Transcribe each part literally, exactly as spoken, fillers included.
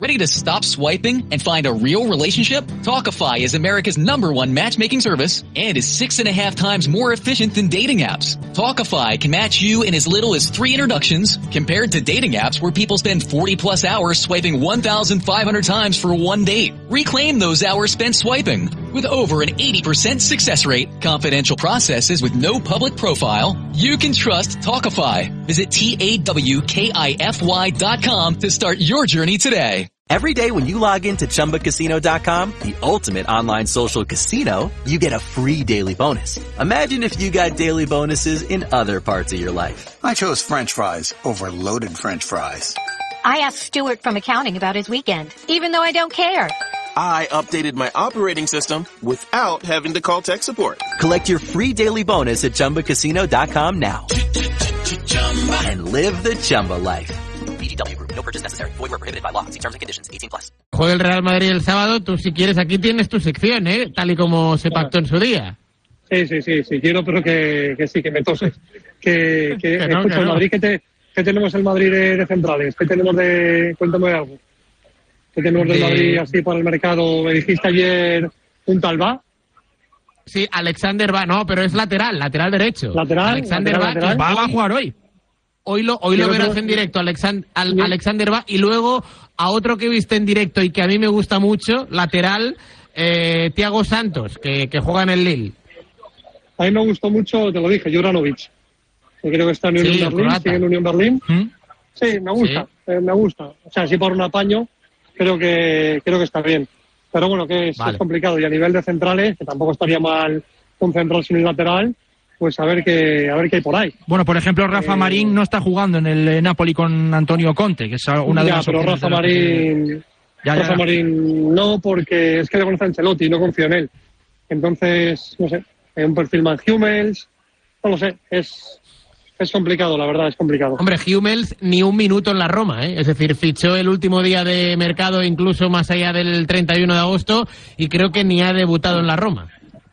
Ready to stop swiping and find a real relationship? Talkify is America's number one matchmaking service and is six and a half times more efficient than dating apps. Talkify can match you in as little as three introductions compared to dating apps where people spend forty plus hours swiping one thousand five hundred times for one date. Reclaim those hours spent swiping. With over an eighty percent success rate, confidential processes with no public profile, you can trust Talkify. Visit T A W K I F Y dot com to start your journey today. Every day when you log into Chumba Casino dot com, the ultimate online social casino, you get a free daily bonus. Imagine if you got daily bonuses in other parts of your life. I chose French fries over loaded French fries. I asked Stuart from accounting about his weekend, even though I don't care. I updated my operating system without having to call tech support. Collect your free daily bonus at Chumba Casino dot com now. And live the Chumba life. B G W Group. No purchase necessary. Void where prohibited by law. See terms and conditions. eighteen plus. Juega el Real Madrid el sábado. Tú, si quieres, aquí tienes tu sección, ¿eh? Tal y como se pactó en su día. Sí, sí, sí. Sí quiero, pero que, que sí, que me toses. Que, que, que no, escucha, que el no. Madrid, ¿qué, te, ¿qué tenemos el Madrid de, de centrales? ¿Qué tenemos de...? Cuéntame algo. ¿Qué tenemos del De- Madrid así para el mercado? Me dijiste ayer un tal va. Sí, Alexander va, no, pero es lateral, lateral derecho. Lateral, Alexander lateral, va, que lateral. hoy- Va, va a jugar hoy. Hoy lo, hoy lo Quiero verás otro- en directo, Alexan- al- Sí. Alexander va, y luego a otro que viste en directo y que a mí me gusta mucho, lateral, eh, Thiago Santos, que, que juega en el Lille. A mí me gustó mucho, te lo dije, Juranovic. Que creo que está en Unión Sí, Berlín, croata. sigue en Unión Berlín. ¿Mm? Sí, me gusta, eh, me gusta. O sea, si por un apaño, creo que creo que está bien. Pero bueno, que es, Vale. es complicado. Y a nivel de centrales, que tampoco estaría mal un central sin un lateral, pues a ver qué, a ver qué hay por ahí. Bueno, por ejemplo, Rafa Eh, Marín no está jugando en el eh, Napoli con Antonio Conte, que es una de ya, las pero opciones Rafa de las que se- Marín, Ya, ya, Rafa ya. Marín no, porque es que le conoce a Ancelotti y no confío en él. Entonces, no sé, eh, un perfil más Hummels, no lo sé, es, es complicado, la verdad, es complicado. Hombre, Hummels ni un minuto en la Roma, ¿eh? Es decir, fichó el último día de mercado, incluso más allá del treinta y uno de agosto, y creo que ni ha debutado en la Roma.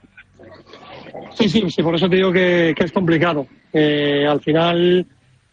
Sí, sí, sí, por eso te digo que, que es complicado. Eh, al final,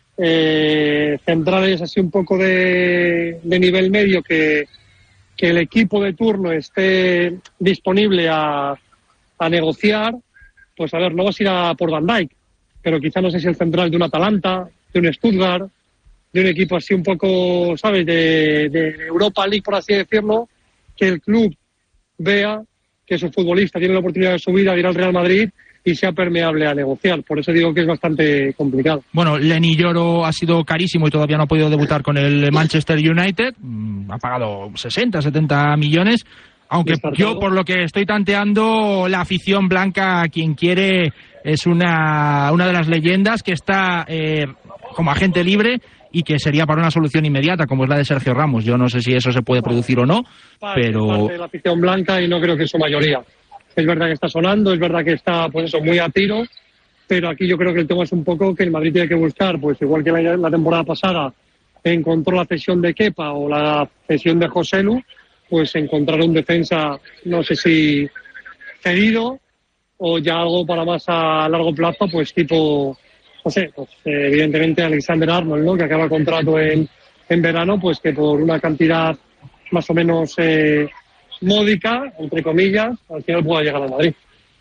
eh, centrales así un poco de, de nivel medio, que, que el equipo de turno esté disponible a, a negociar, pues a ver, no vas a ir a por Van Dijk, pero quizá no sé si el central de un Atalanta, de un Stuttgart, de un equipo así un poco, ¿sabes?, de, de Europa League, por así decirlo, que el club vea que su futbolista tiene la oportunidad de subir a ir al Real Madrid y sea permeable a negociar. Por eso digo que es bastante complicado. Bueno, Lenny Yoro ha sido carísimo y todavía no ha podido debutar con el Manchester United. Mm, Ha pagado sesenta, setenta millones. Aunque Descartado. yo, por lo que estoy tanteando, la afición blanca, quien quiere, es una, una de las leyendas que está eh, como agente libre y que sería para una solución inmediata, como es la de Sergio Ramos. Yo no sé si eso se puede producir o no, Parte, pero... parte de la afición blanca y no creo que es su mayoría. Es verdad que está sonando, es verdad que está, pues eso, muy a tiro, pero aquí yo creo que el tema es un poco que el Madrid tiene que buscar, pues igual que la, la temporada pasada encontró la cesión de Kepa o la cesión de Joselu, pues encontrar un defensa, no sé si cedido o ya algo para más a largo plazo, pues tipo, no sé, pues eh, evidentemente Alexander Arnold, ¿no?, que acaba contrato en, en verano, pues que por una cantidad más o menos eh, módica, entre comillas, al final pueda llegar a Madrid.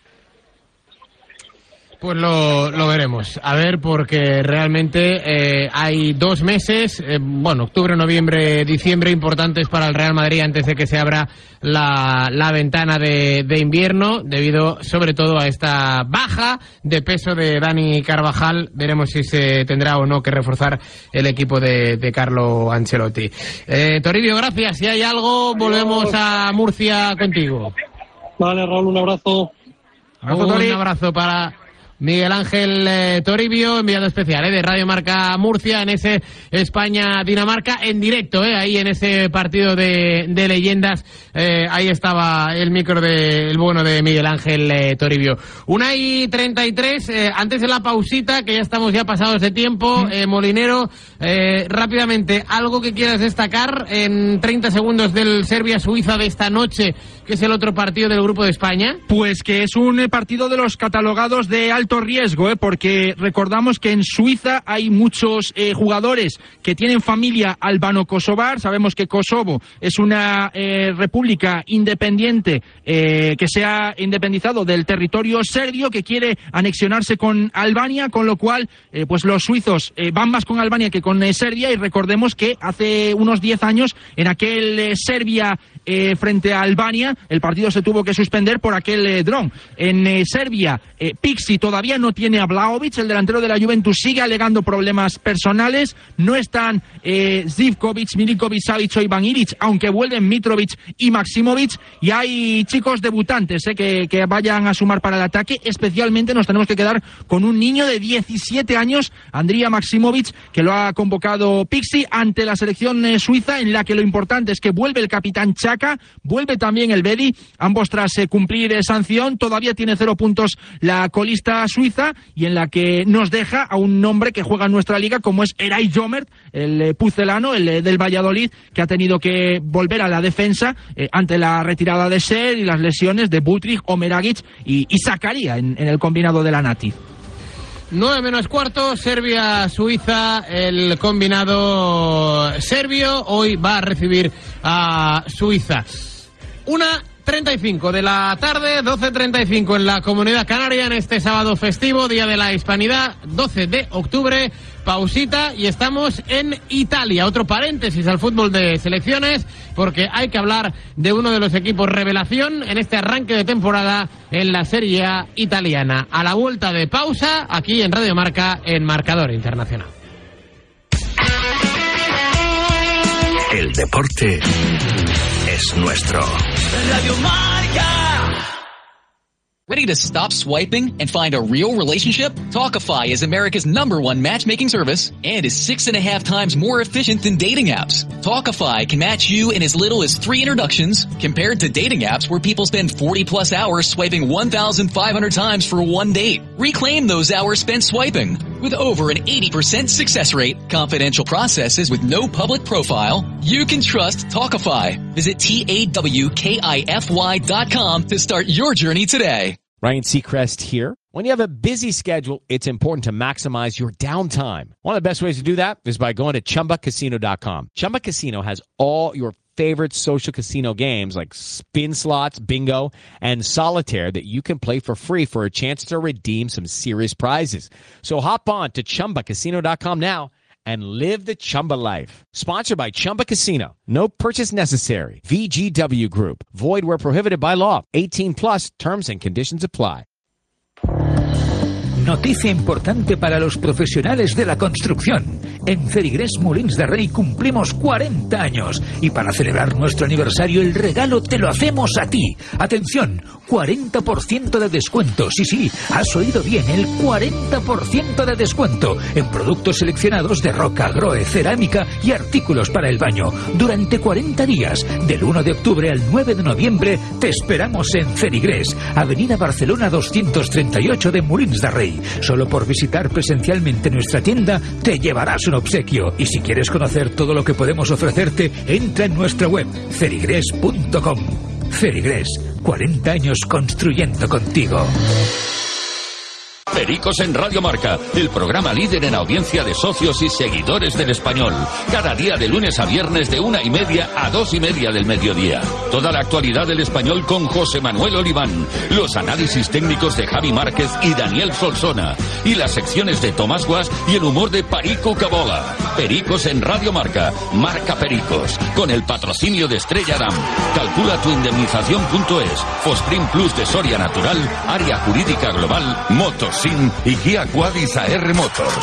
Pues lo, lo veremos. A ver, porque realmente eh, hay dos meses, eh, bueno, octubre, noviembre, diciembre, importantes para el Real Madrid antes de que se abra la, la ventana de, de invierno, debido sobre todo a esta baja de peso de Dani Carvajal. Veremos si se tendrá o no que reforzar el equipo de, de Carlo Ancelotti. Eh, Toribio, gracias. Si hay algo, volvemos a Murcia contigo. Vale, Raúl, un abrazo. Abrazo, Un Tori. abrazo para Miguel Ángel eh, Toribio, enviado especial eh, de Radio Marca Murcia en ese España-Dinamarca en directo, eh, ahí en ese partido de, de leyendas. Eh, ahí estaba el micro del bueno de Miguel Ángel eh, Toribio. Una y treinta y tres, eh, antes de la pausita, que ya estamos ya pasados de tiempo, eh, Molinero, eh, rápidamente, algo que quieras destacar en treinta segundos del Serbia-Suiza de esta noche, que es el otro partido del Grupo de España. Pues que es un eh, partido de los catalogados de alto alto riesgo, ¿eh? Porque recordamos que en Suiza hay muchos eh, jugadores que tienen familia albano-kosovar. Sabemos que Kosovo es una eh, república independiente eh, que se ha independizado del territorio serbio, que quiere anexionarse con Albania, con lo cual eh, pues los suizos eh, van más con Albania que con eh, Serbia. Y recordemos que hace unos diez años en aquel eh, Serbia eh, frente a Albania el partido se tuvo que suspender por aquel eh, dron. En eh, Serbia eh, Pixi todavía no tiene a Vlahovic, el delantero de la Juventus sigue alegando problemas personales. No están eh, Zivkovic, Milinkovic, Savic o Ivan Ilic, aunque vuelven Mitrovic y Maximovic. Y hay chicos debutantes eh, que, que vayan a sumar para el ataque. Especialmente nos tenemos que quedar con un niño de diecisiete años, Andrija Maximovic, que lo ha convocado Pixi ante la selección eh, suiza, en la que lo importante es que vuelve el capitán Xhaka, vuelve también el Bedi, ambos tras eh, cumplir eh, sanción. Todavía tiene cero puntos la colista suiza, y en la que nos deja a un hombre que juega en nuestra liga, como es Eray Jomert, el eh, pucelano, el eh, del Valladolid, que ha tenido que volver a la defensa eh, ante la retirada de Ser y las lesiones de Butrich, Omeragic y, y Zakaria en, en el combinado de la Nati. nueve menos cuarto, Serbia-Suiza, el combinado serbio hoy va a recibir a Suiza. Una treinta y cinco de la tarde, doce treinta y cinco en la Comunidad Canaria, en este sábado festivo, Día de la Hispanidad, doce de octubre, pausita y estamos en Italia. Otro paréntesis al fútbol de selecciones, porque hay que hablar de uno de los equipos revelación en este arranque de temporada en la Serie A italiana. A la vuelta de pausa, aquí en Radio Marca, en Marcador Internacional. El deporte es nuestro. Radio Marca. Ready to stop swiping and find a real relationship? Talkify is America's number one matchmaking service and is six and a half times more efficient than dating apps. Talkify can match you in as little as three introductions, compared to dating apps where people spend forty plus hours swiping one thousand five hundred times for one date. Reclaim those hours spent swiping. With over an eighty percent success rate, confidential processes with no public profile, you can trust Talkify. Visit T A W K I F Y dot com to start your journey today. Ryan Seacrest here. When you have a busy schedule, it's important to maximize your downtime. One of the best ways to do that is by going to Chumba Casino dot com. Chumba Casino has all your favorite social casino games like spin slots, bingo, and solitaire that you can play for free for a chance to redeem some serious prizes. So hop on to Chumba Casino dot com now and live the Chumba life. Sponsored by Chumba Casino. No purchase necessary. V G W Group. Void where prohibited by law. eighteen plus terms and conditions apply. Noticia importante para los profesionales de la construcción. En Ferigres Molins de Rey cumplimos cuarenta años y para celebrar nuestro aniversario el regalo te lo hacemos a ti. Atención, cuarenta por ciento de descuento. Sí, sí, has oído bien, el cuarenta por ciento de descuento en productos seleccionados de roca, groe, cerámica y artículos para el baño. Durante cuarenta días, del uno de octubre al nueve de noviembre, te esperamos en Ferigres, Avenida Barcelona doscientos treinta y ocho de Molins de Rey. Solo por visitar presencialmente nuestra tienda te llevarás un obsequio. Y si quieres conocer todo lo que podemos ofrecerte, entra en nuestra web ferigres punto com. Ferigres, cuarenta años construyendo contigo. Pericos en Radio Marca, el programa líder en audiencia de socios y seguidores del español. Cada día de lunes a viernes de una y media a dos y media del mediodía. Toda la actualidad del español con José Manuel Oliván. Los análisis técnicos de Javi Márquez y Daniel Solsona. Y las secciones de Tomás Guas y el humor de Perico Cabola. Pericos en Radio Marca. Marca Pericos. Con el patrocinio de Estrella Damm. Calcula tu indemnización punto es. Fosprin Plus de Soria Natural. Área Jurídica Global. Motos y Guia Quadis A R Motors.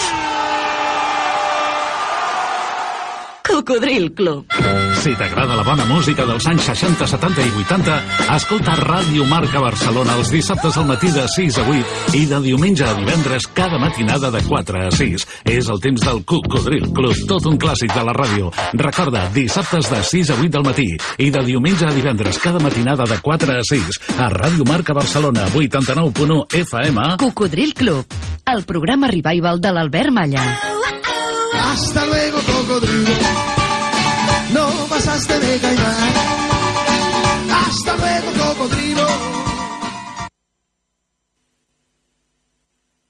Cocodril Club. Si t'agrada la bona música dels anys seixanta, setanta i vuitanta, escolta Ràdio Marca Barcelona els dissabtes al matí de sis a vuit i de diumenge a divendres cada matinada de quatre a sis. És el temps del Cocodril Club, tot un clàssic de la ràdio. Recorda, dissabtes de sis a vuit del matí i de diumenge a divendres cada matinada de quatre a sis a Ràdio Marca Barcelona, vuitanta-nou punt u F M. Cocodril Club, el programa revival de l'Albert Malla. Hasta luego, cocodrilo. No pasaste de caimán. Hasta luego, cocodrilo.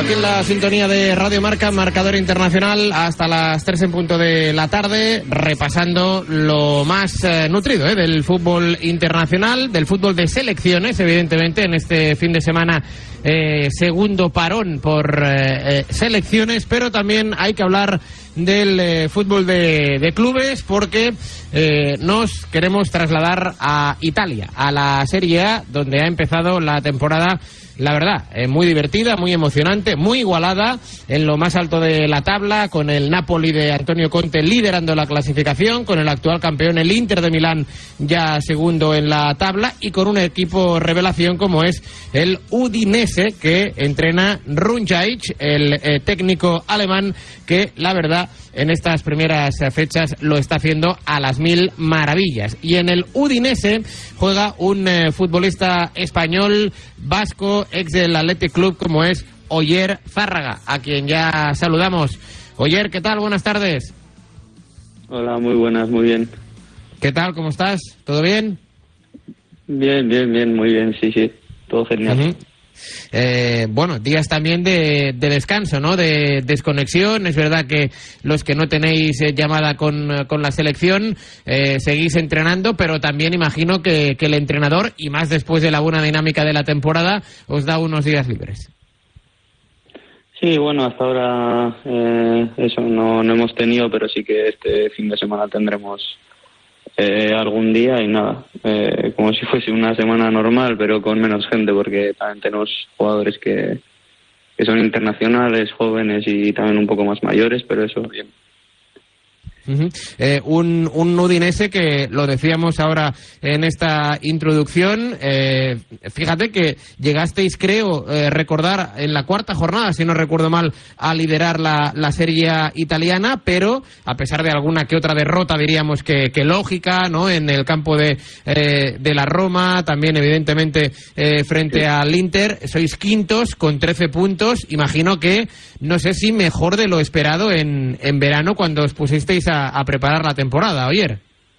aquí en la sintonía de Radio Marca, marcador internacional hasta las tres en punto de la tarde, repasando lo más eh, nutrido eh, del fútbol internacional, del fútbol de selecciones, evidentemente, en este fin de semana eh, segundo parón por eh, eh, selecciones, pero también hay que hablar del eh, fútbol de, de clubes, porque eh, nos queremos trasladar a Italia, a la Serie A, donde ha empezado la temporada, la verdad, eh, muy divertida, muy emocionante, muy igualada, en lo más alto de la tabla, con el Napoli de Antonio Conte liderando la clasificación, con el actual campeón, el Inter de Milán, ya segundo en la tabla, y con un equipo revelación como es el Udinese, que entrena Runjaic, el eh, técnico alemán, que la verdad en estas primeras fechas lo está haciendo a las mil maravillas. Y en el Udinese juega un eh, futbolista español, vasco, ex del Athletic Club, como es Oyer Zárraga, a quien ya saludamos. Oyer, ¿qué tal? Buenas tardes. Hola, muy buenas, muy bien. ¿Qué tal? ¿Cómo estás? ¿Todo bien? Bien, bien, bien, muy bien, sí, sí, todo genial. Uh-huh. Eh, bueno, días también de, de descanso, ¿no? De desconexión. Es verdad que los que no tenéis eh, llamada con, con la selección eh, seguís entrenando, pero también imagino que, que el entrenador, y más después de la buena dinámica de la temporada, os da unos días libres. Sí, bueno, hasta ahora eh, eso no, no hemos tenido, pero sí que este fin de semana tendremos Eh, algún día y nada, eh, como si fuese una semana normal, pero con menos gente, porque también tenemos jugadores que, que son internacionales, jóvenes y también un poco más mayores, pero eso bien. Uh-huh. Eh, un, un Udinese que, lo decíamos ahora en esta introducción, eh, fíjate que llegasteis, creo, eh, recordar, en la cuarta jornada, si no recuerdo mal, a liderar la, la Serie A italiana, pero a pesar de alguna que otra derrota, diríamos que, que lógica, ¿no? En el campo de, eh, de la Roma, también evidentemente eh, frente al Inter, sois quintos con trece puntos. Imagino que, no sé si mejor de lo esperado en, en verano, cuando os pusisteis a, a preparar la temporada, Oyer.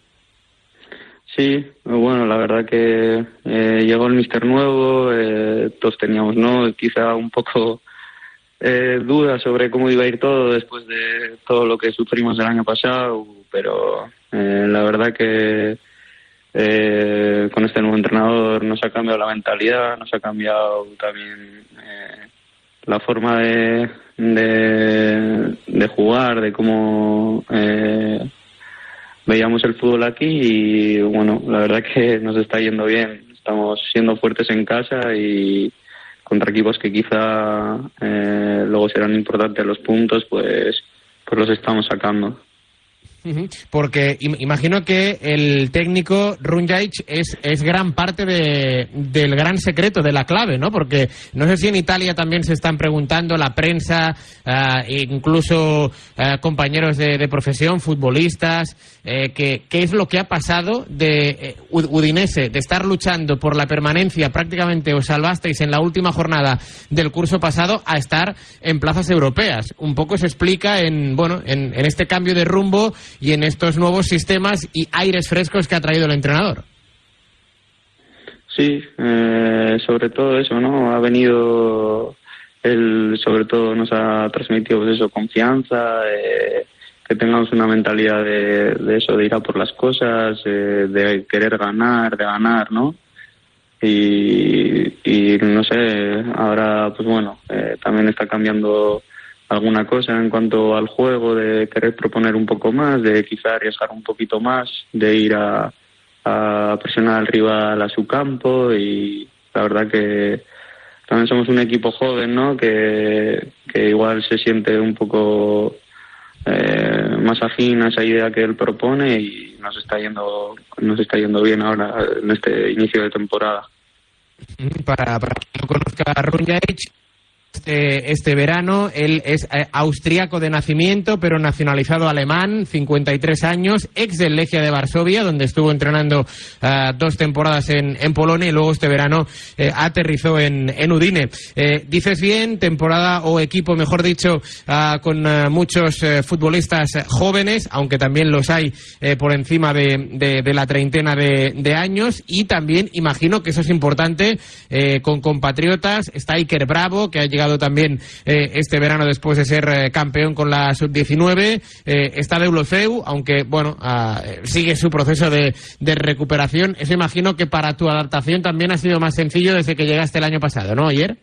Sí, bueno, la verdad que eh, llegó el míster nuevo, eh, todos teníamos, ¿no?, quizá un poco eh, dudas sobre cómo iba a ir todo después de todo lo que sufrimos el año pasado, pero eh, la verdad que eh, con este nuevo entrenador nos ha cambiado la mentalidad, nos ha cambiado también eh, la forma de, de, de jugar, de cómo eh, veíamos el fútbol aquí, y bueno, la verdad que nos está yendo bien. Estamos siendo fuertes en casa y contra equipos que quizá eh, luego serán importantes los puntos, pues, pues los estamos sacando. Porque imagino que el técnico Runjaic es, es gran parte de, del gran secreto, de la clave, ¿no? Porque no sé si en Italia también se están preguntando, la prensa, uh, incluso uh, compañeros de, de profesión, futbolistas, eh, que, qué es lo que ha pasado de eh, Udinese, de estar luchando por la permanencia, prácticamente os salvasteis en la última jornada del curso pasado, a estar en plazas europeas. Un poco se explica en, bueno, en, en este cambio de rumbo y en estos nuevos sistemas y aires frescos que ha traído el entrenador. Sí, eh, sobre todo eso, ¿no? Ha venido, él sobre todo nos ha transmitido, pues eso, confianza, eh, que tengamos una mentalidad de, de eso, de ir a por las cosas, eh, de querer ganar, de ganar, ¿no? Y, y no sé, ahora, pues bueno, eh, también está cambiando alguna cosa en cuanto al juego, de querer proponer un poco más, de quizá arriesgar un poquito más, de ir a, a presionar al rival a su campo, y la verdad que también somos un equipo joven, ¿no?, que, que igual se siente un poco eh, más afín a esa idea que él propone, y nos está yendo nos está yendo bien ahora en este inicio de temporada. Para, para quien no conozca a Runjaic, Este, este verano, él es eh, austriaco de nacimiento, pero nacionalizado alemán, cincuenta y tres años, ex del Legia de Varsovia, donde estuvo entrenando uh, dos temporadas en, en Polonia, y luego este verano eh, aterrizó en, en Udine. Eh, dices bien, temporada o equipo, mejor dicho, uh, con uh, muchos uh, futbolistas jóvenes, aunque también los hay eh, por encima de, de, de la treintena de, de años, y también imagino que eso es importante, eh, con compatriotas. Está Iker Bravo, que ha llegado llegado también eh, este verano después de ser eh, campeón con la sub diecinueve. Eh, está Deulofeu, aunque bueno, uh, sigue su proceso de, de recuperación. Eso imagino que para tu adaptación también ha sido más sencillo desde que llegaste el año pasado, ¿no, ayer?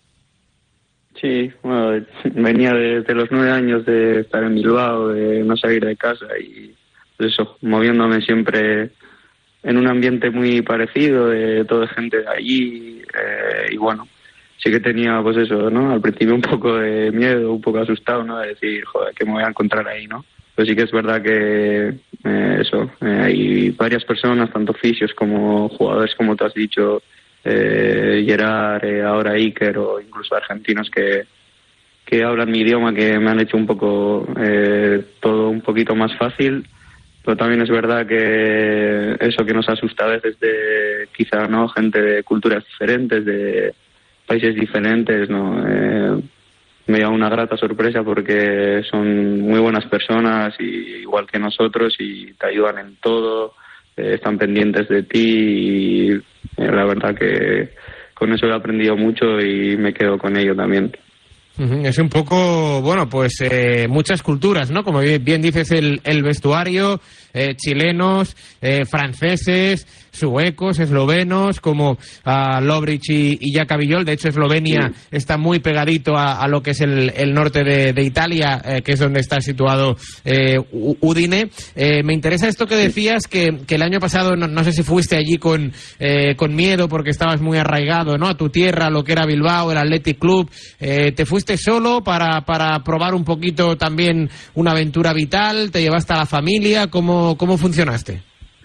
Sí, bueno, venía desde los nueve años de estar en Bilbao, de no salir de casa y pues eso, moviéndome siempre en un ambiente muy parecido, de toda gente de allí, eh, y bueno, sí que tenía pues eso, ¿no? Al principio un poco de miedo, un poco asustado, ¿no? De decir, joder, ¿qué me voy a encontrar ahí, no? Pero sí que es verdad que eh, eso, eh, hay varias personas, tanto fisios como jugadores, como tú has dicho, Eh, Gerard, eh, ahora Iker o incluso argentinos que, que hablan mi idioma, que me han hecho un poco eh, todo un poquito más fácil, pero también es verdad que eso que nos asusta a veces de quizá no gente de culturas diferentes, de países diferentes, no eh, me da una grata sorpresa porque son muy buenas personas y igual que nosotros y te ayudan en todo, eh, están pendientes de ti y eh, la verdad que con eso he aprendido mucho y me quedo con ello también. Es un poco, bueno, pues eh, muchas culturas, ¿no? Como bien dices, el, el vestuario, eh, chilenos, eh, franceses, suecos, eslovenos, como uh, Lovric y, y Jaka Villol. De hecho, Eslovenia sí. está muy pegadito a, a lo que es el, el norte de, de Italia, eh, que es donde está situado eh, Udine. Eh, me interesa esto que decías, que, que el año pasado, no, no sé si fuiste allí con, eh, con miedo porque estabas muy arraigado, ¿no? A tu tierra, lo que era Bilbao, el Athletic Club. Eh, ¿Te fuiste solo para, para probar un poquito también una aventura vital? ¿Te llevaste a la familia? ¿Cómo, cómo funcionaste?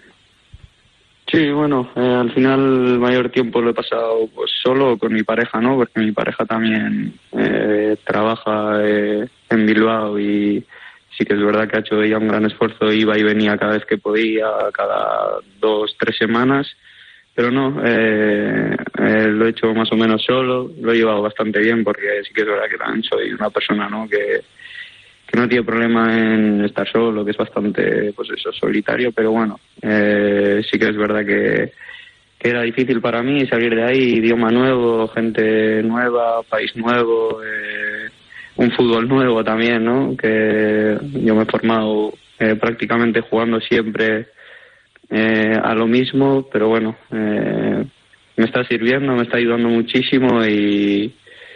Sí, bueno, eh, al final el mayor tiempo lo he pasado pues solo con mi pareja, ¿no? Porque mi pareja también eh, trabaja eh, en Bilbao y sí que es verdad que ha hecho ella un gran esfuerzo, iba y venía cada vez que podía, cada dos, tres semanas, pero no, eh, eh, lo he hecho más o menos solo, lo he llevado bastante bien porque sí que es verdad que también soy una persona, ¿no? que que no tiene problema en estar solo, que es bastante, pues eso, solitario, pero bueno, eh, sí que es verdad que, que era difícil para mí salir de ahí, idioma nuevo, gente nueva, país nuevo, eh, un fútbol nuevo también, ¿no? Que yo me he formado eh, prácticamente jugando siempre eh, a lo mismo, pero bueno, eh, me está sirviendo, me está ayudando muchísimo y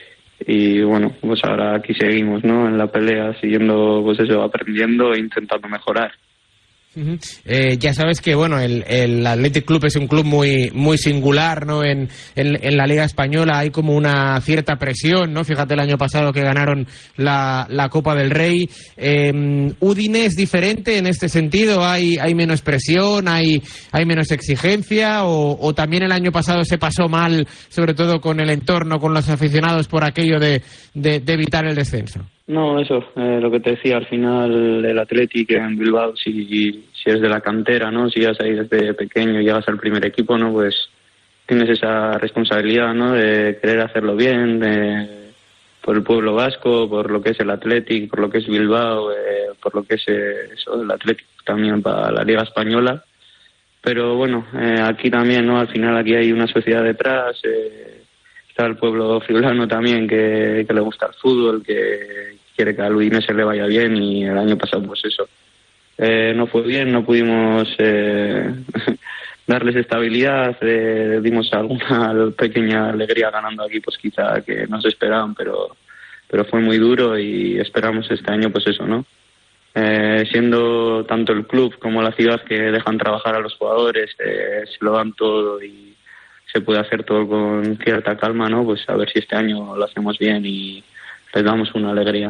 y bueno, pues ahora aquí seguimos, ¿no? En la pelea, siguiendo, pues eso, aprendiendo e intentando mejorar. Uh-huh. Eh, ya sabes que bueno, el, el Athletic Club es un club muy muy singular, ¿no? En, en, en la Liga Española hay como una cierta presión, ¿no? Fíjate el año pasado que ganaron la, la Copa del Rey. Eh, ¿Udine es diferente en este sentido? ¿Hay, hay menos presión? ¿Hay, hay menos exigencia? O, ¿O también el año pasado se pasó mal, sobre todo con el entorno, con los aficionados, por aquello de, de, de evitar el descenso? No, eso, eh, lo que te decía, al final el Athletic en Bilbao, si, si es de la cantera, ¿no? Si llegas ahí desde pequeño y llegas al primer equipo, ¿no? Pues tienes esa responsabilidad, ¿no? De querer hacerlo bien, de, por el pueblo vasco, por lo que es el Athletic, por lo que es Bilbao, eh, por lo que es eh, eso, el Athletic también para la Liga Española. Pero bueno, eh, aquí también, ¿no? Al final aquí hay una sociedad detrás, eh, está el pueblo friulano también que, que le gusta el fútbol, que quiere que al Udinese le vaya bien y el año pasado pues eso eh, no fue bien, no pudimos eh, darles estabilidad, eh, dimos alguna pequeña alegría ganando aquí pues quizá que no se esperaban, pero pero fue muy duro y esperamos este año pues eso, ¿no? Eh, siendo tanto el club como la ciudad que dejan trabajar a los jugadores, eh, se lo dan todo y se puede hacer todo con cierta calma, ¿no? Pues a ver si este año lo hacemos bien y les damos una alegría.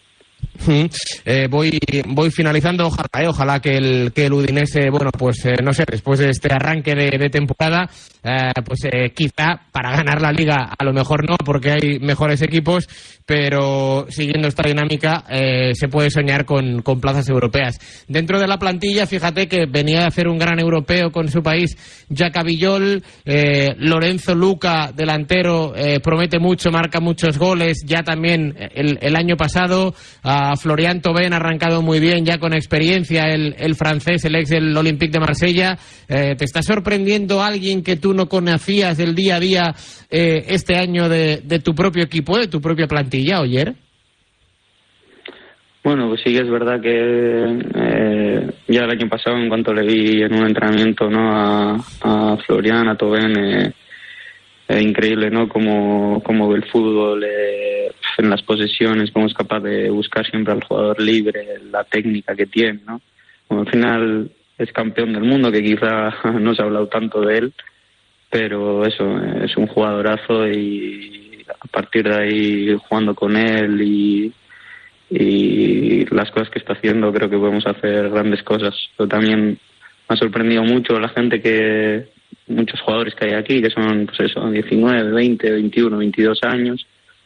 Eh, voy voy finalizando, ojalá, eh, ojalá que el que el Udinese, bueno, pues eh, no sé, después de este arranque de, de temporada, eh, pues eh, quizá para ganar la Liga, a lo mejor no, porque hay mejores equipos, pero siguiendo esta dinámica eh, se puede soñar con, con plazas europeas. Dentro de la plantilla, fíjate que venía de hacer un gran europeo con su país, Jaka Villol, eh, Lorenzo Luca, delantero, eh, promete mucho, marca muchos goles, ya también el, el año pasado, uh, a Florian Thauvin, ha arrancado muy bien, ya con experiencia, el, el francés, el ex del Olympique de Marsella. Eh, ¿Te está sorprendiendo alguien que tú no conocías del día a día eh, este año de, de tu propio equipo, de tu propia plantilla, Oyer? Bueno, pues sí que es verdad que eh, ya el año pasado, en cuanto le vi en un entrenamiento, ¿no?, a, a Florian, a Thauvin, eh, eh, increíble, ¿no?, cómo, cómo ve el fútbol, eh, en las posesiones, cómo es capaz de buscar siempre al jugador libre, la técnica que tiene, ¿no? Bueno, al final es campeón del mundo, que quizá no se ha hablado tanto de él, pero eso, es un jugadorazo, y a partir de ahí, jugando con él y y las cosas que está haciendo, creo que podemos hacer grandes cosas. Pero también me ha sorprendido mucho la gente, que muchos jugadores que hay aquí, que son, pues eso, diecinueve, veinte, veintiuno, veintidós años,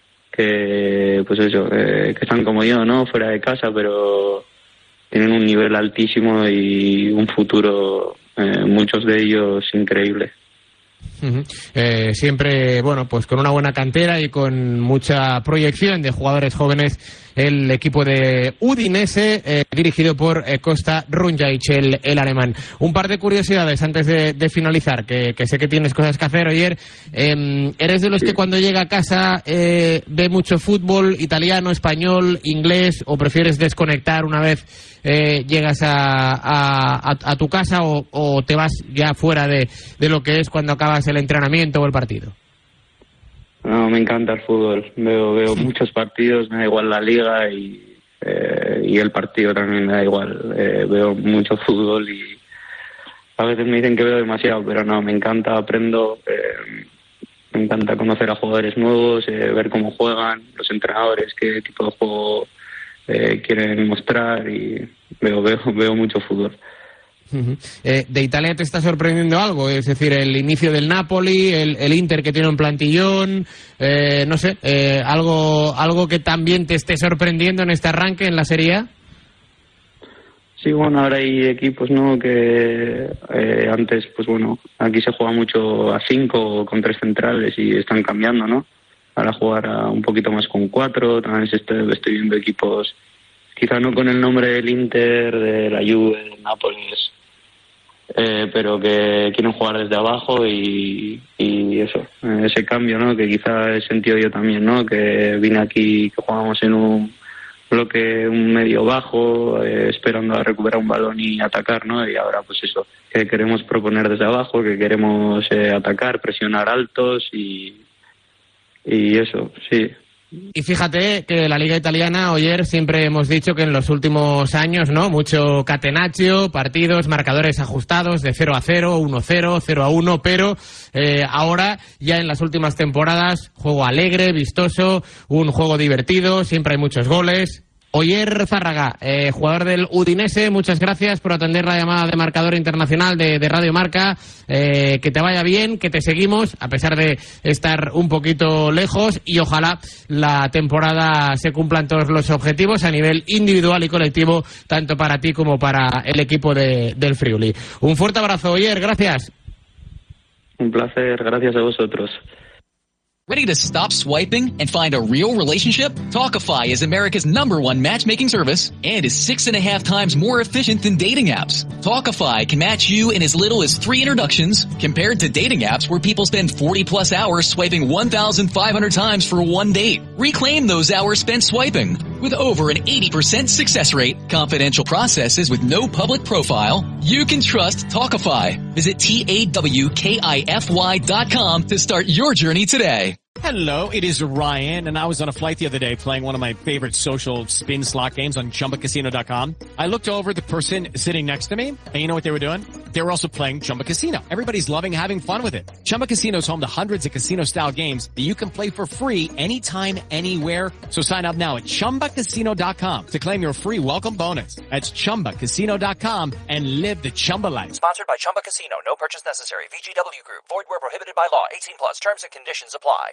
que pues eso, eh, que están como yo, ¿no?, fuera de casa, pero tienen un nivel altísimo y un futuro, eh, muchos de ellos, increíble. Uh-huh. Eh, siempre, bueno, pues con una buena cantera y con mucha proyección de jugadores jóvenes, el equipo de Udinese, eh, dirigido por eh, Costa Runjaic, el, el alemán. Un par de curiosidades antes de, de finalizar, que, que sé que tienes cosas que hacer, Oyer. Eh, ¿Eres de los que cuando llega a casa eh, ve mucho fútbol, italiano, español, inglés, o prefieres desconectar una vez eh, llegas a, a, a, a tu casa, o, o te vas ya fuera de, de lo que es cuando acabas el entrenamiento o el partido? No, me encanta el fútbol. Veo, veo muchos partidos, me da igual la liga, y, eh, y el partido también me da igual. Eh, veo mucho fútbol y a veces me dicen que veo demasiado, pero no, me encanta, aprendo. Eh, me encanta conocer a jugadores nuevos, eh, ver cómo juegan, los entrenadores, qué tipo de juego eh, quieren mostrar, y veo, veo, veo mucho fútbol. Uh-huh. Eh, ¿De Italia te está sorprendiendo algo? Es decir, el inicio del Napoli, el, el Inter, que tiene un plantillón, eh, no sé, eh, algo algo que también te esté sorprendiendo en este arranque en la Serie A. Sí, bueno, ahora hay equipos, ¿no?, que eh, antes, pues bueno, aquí se juega mucho a cinco con tres centrales y están cambiando, ¿no? Ahora jugar a un poquito más con cuatro. También estoy, estoy viendo equipos, quizá no con el nombre del Inter, de la Juve, del Nápoles, Eh, pero que quieren jugar desde abajo, y, y eso, ese cambio, ¿no?, que quizá he sentido yo también, ¿no?, que vine aquí, que jugamos en un bloque un medio bajo, eh, esperando a recuperar un balón y atacar, ¿no?, y ahora pues eso, que queremos proponer desde abajo, que queremos eh, atacar, presionar altos, y, y eso, sí. Y fíjate que la liga italiana, Oyer, siempre hemos dicho que en los últimos años, ¿no?, mucho catenaccio, partidos, marcadores ajustados de cero a cero, uno a cero, cero a uno, pero eh, ahora, ya en las últimas temporadas, juego alegre, vistoso, un juego divertido, siempre hay muchos goles. Oyer Zárraga, eh, jugador del Udinese, muchas gracias por atender la llamada de Marcador Internacional de, de Radio Marca. Eh, que te vaya bien, que te seguimos, a pesar de estar un poquito lejos, y ojalá la temporada se cumplan todos los objetivos a nivel individual y colectivo, tanto para ti como para el equipo de, del Friuli. Un fuerte abrazo, Oyer, gracias. Un placer, gracias a vosotros. Ready to stop swiping and find a real relationship? Talkify is America's number one matchmaking service and is six and a half times more efficient than dating apps. Talkify can match you in as little as three introductions, compared to dating apps where people spend forty plus hours swiping one thousand five hundred times for one date. Reclaim those hours spent swiping. With over an eighty percent success rate, confidential processes with no public profile, you can trust Talkify. Visit T A W K I F Y dot com to start your journey today. Hello, it is Ryan, and I was on a flight the other day playing one of my favorite social spin slot games on Chumba Casino dot com. I looked over at the person sitting next to me, and you know what they were doing? They were also playing Chumba Casino. Everybody's loving having fun with it. Chumba Casino is home to hundreds of casino-style games that you can play for free anytime, anywhere. So sign up now at Chumba Casino dot com to claim your free welcome bonus. That's Chumba Casino dot com and live the Chumba life. Sponsored by Chumba Casino. No purchase necessary. V G W Group. Void where prohibited by law. eighteen plus. Terms and conditions apply.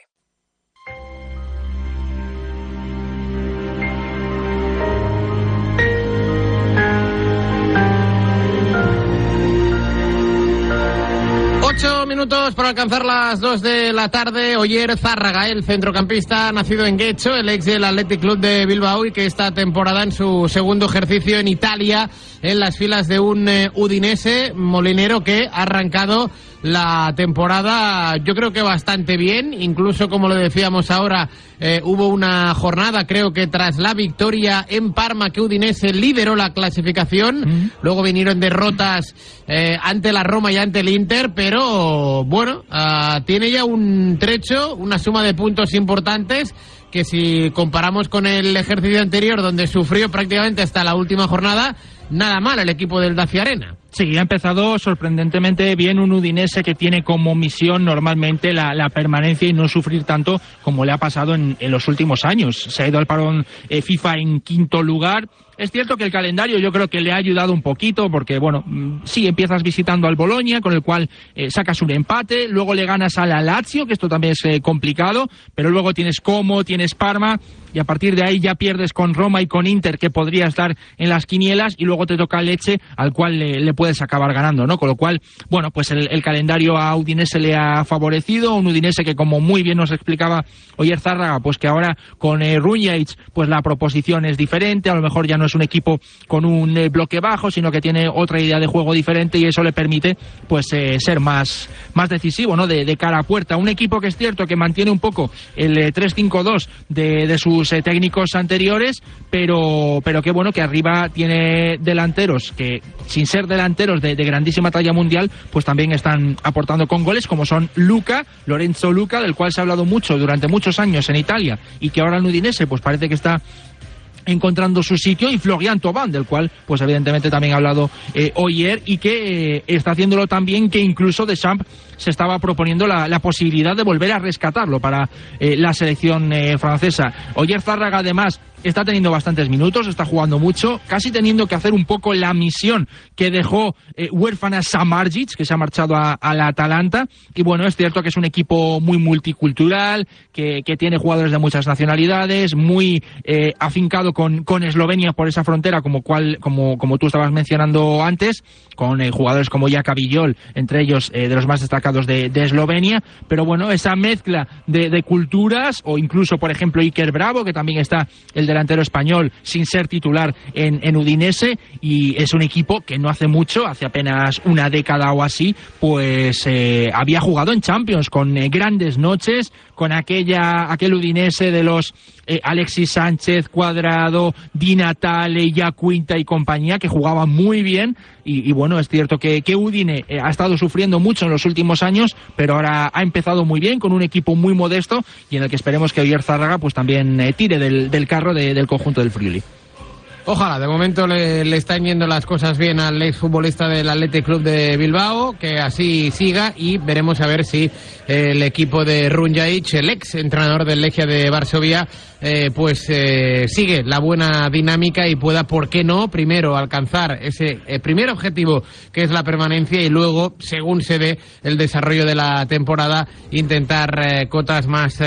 Ocho minutos para alcanzar las dos de la tarde. Oyer Zárraga, el centrocampista nacido en Guecho, el ex del Athletic Club de Bilbao y que esta temporada en su segundo ejercicio en Italia en las filas de un eh, Udinese molinero que ha arrancado la temporada yo creo que bastante bien, incluso como lo decíamos ahora, eh, hubo una jornada creo que tras la victoria en Parma que Udinese lideró la clasificación, mm. luego vinieron derrotas eh, ante la Roma y ante el Inter, pero bueno, uh, tiene ya un trecho, una suma de puntos importantes que si comparamos con el ejercicio anterior donde sufrió prácticamente hasta la última jornada, nada mal el equipo del Dacia Arena. Sí, ha empezado sorprendentemente bien un Udinese que tiene como misión normalmente la, la permanencia y no sufrir tanto como le ha pasado en, en los últimos años. Se ha ido al parón eh, FIFA en quinto lugar. Es cierto que el calendario yo creo que le ha ayudado un poquito porque, bueno, sí, empiezas visitando al Bologna, con el cual eh, sacas un empate, luego le ganas a la Lazio, que esto también es eh, complicado, pero luego tienes Como, tienes Parma, y a partir de ahí ya pierdes con Roma y con Inter, que podría estar en las quinielas, y luego te toca Lecce, al cual le, le puedes acabar ganando, ¿no? Con lo cual, bueno, pues el, el calendario a Udinese le ha favorecido, un Udinese que, como muy bien nos explicaba Oyer Zárraga, pues que ahora con eh, Runjaic, pues la proposición es diferente, a lo mejor ya no es un equipo con un eh, bloque bajo, sino que tiene otra idea de juego diferente y eso le permite pues eh, ser más, más decisivo, ¿no? De, de cara a puerta. Un equipo que es cierto que mantiene un poco el eh, tres cinco dos de, de sus eh, técnicos anteriores, pero, pero que bueno, que arriba tiene delanteros que, sin ser delanteros de, de grandísima talla mundial, pues también están aportando con goles, como son Luca, Lorenzo Luca, del cual se ha hablado mucho durante muchos años en Italia y que ahora en Udinese pues parece que está encontrando su sitio, y Florian Thauvin, del cual pues evidentemente también ha hablado eh, Oyer y que eh, está haciéndolo tan bien que incluso Deschamps se estaba proponiendo la, la posibilidad de volver a rescatarlo para eh, la selección eh, francesa. Oyer Zárraga además está teniendo bastantes minutos, está jugando mucho, casi teniendo que hacer un poco la misión que dejó eh, huérfana Samardzic, que se ha marchado a, a la Atalanta, y bueno, es cierto que es un equipo muy multicultural, que, que tiene jugadores de muchas nacionalidades, muy eh, afincado con, con Eslovenia por esa frontera, como, cual, como, como tú estabas mencionando antes, con eh, jugadores como Jaka Villol, entre ellos eh, de los más destacados de, de Eslovenia, pero bueno, esa mezcla de, de culturas, o incluso, por ejemplo, Iker Bravo, que también está el delantero español sin ser titular en, en Udinese, y es un equipo que no hace mucho, hace apenas una década o así, pues eh, había jugado en Champions con eh, grandes noches, con aquella aquel Udinese de los eh, Alexis Sánchez, Cuadrado, Di Natale, Iaquinta y compañía, que jugaba muy bien, y, y bueno, es cierto que, que Udine eh, ha estado sufriendo mucho en los últimos años, pero ahora ha empezado muy bien, con un equipo muy modesto, y en el que esperemos que Oyer Zárraga pues también eh, tire del, del carro de, del conjunto del Friuli. Ojalá, de momento le, le están yendo las cosas bien al exfutbolista del Athletic Club de Bilbao, que así siga, y veremos a ver si el equipo de Runjaic, el ex entrenador del Legia de Varsovia, eh, pues eh, sigue la buena dinámica y pueda, ¿por qué no?, primero alcanzar ese eh, primer objetivo que es la permanencia, y luego, según se dé el desarrollo de la temporada, intentar eh, cotas más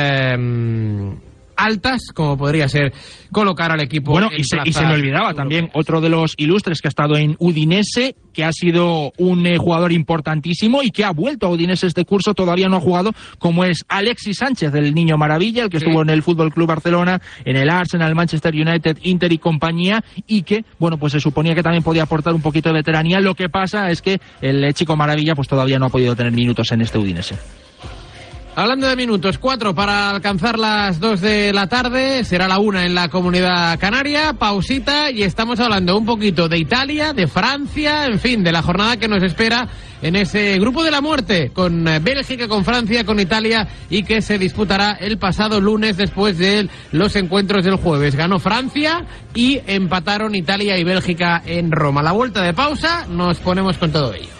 Eh, altas, como podría ser colocar al equipo. Bueno, y se, y se me olvidaba también otro de los ilustres que ha estado en Udinese, que ha sido un eh, jugador importantísimo y que ha vuelto a Udinese este curso, todavía no ha jugado, como es Alexis Sánchez, del Niño Maravilla, el que sí. estuvo en el Fútbol Club Barcelona, en el Arsenal, Manchester United, Inter y compañía, y que, bueno, pues se suponía que también podía aportar un poquito de veteranía. Lo que pasa es que el eh, chico Maravilla pues todavía no ha podido tener minutos en este Udinese. Hablando de minutos, cuatro para alcanzar las dos de la tarde, será la una en la Comunidad Canaria, pausita, y estamos hablando un poquito de Italia, de Francia, en fin, de la jornada que nos espera en ese grupo de la muerte, con Bélgica, con Francia, con Italia, y que se disputará el pasado lunes después de los encuentros del jueves. Ganó Francia y empataron Italia y Bélgica en Roma. A la vuelta de pausa nos ponemos con todo ello.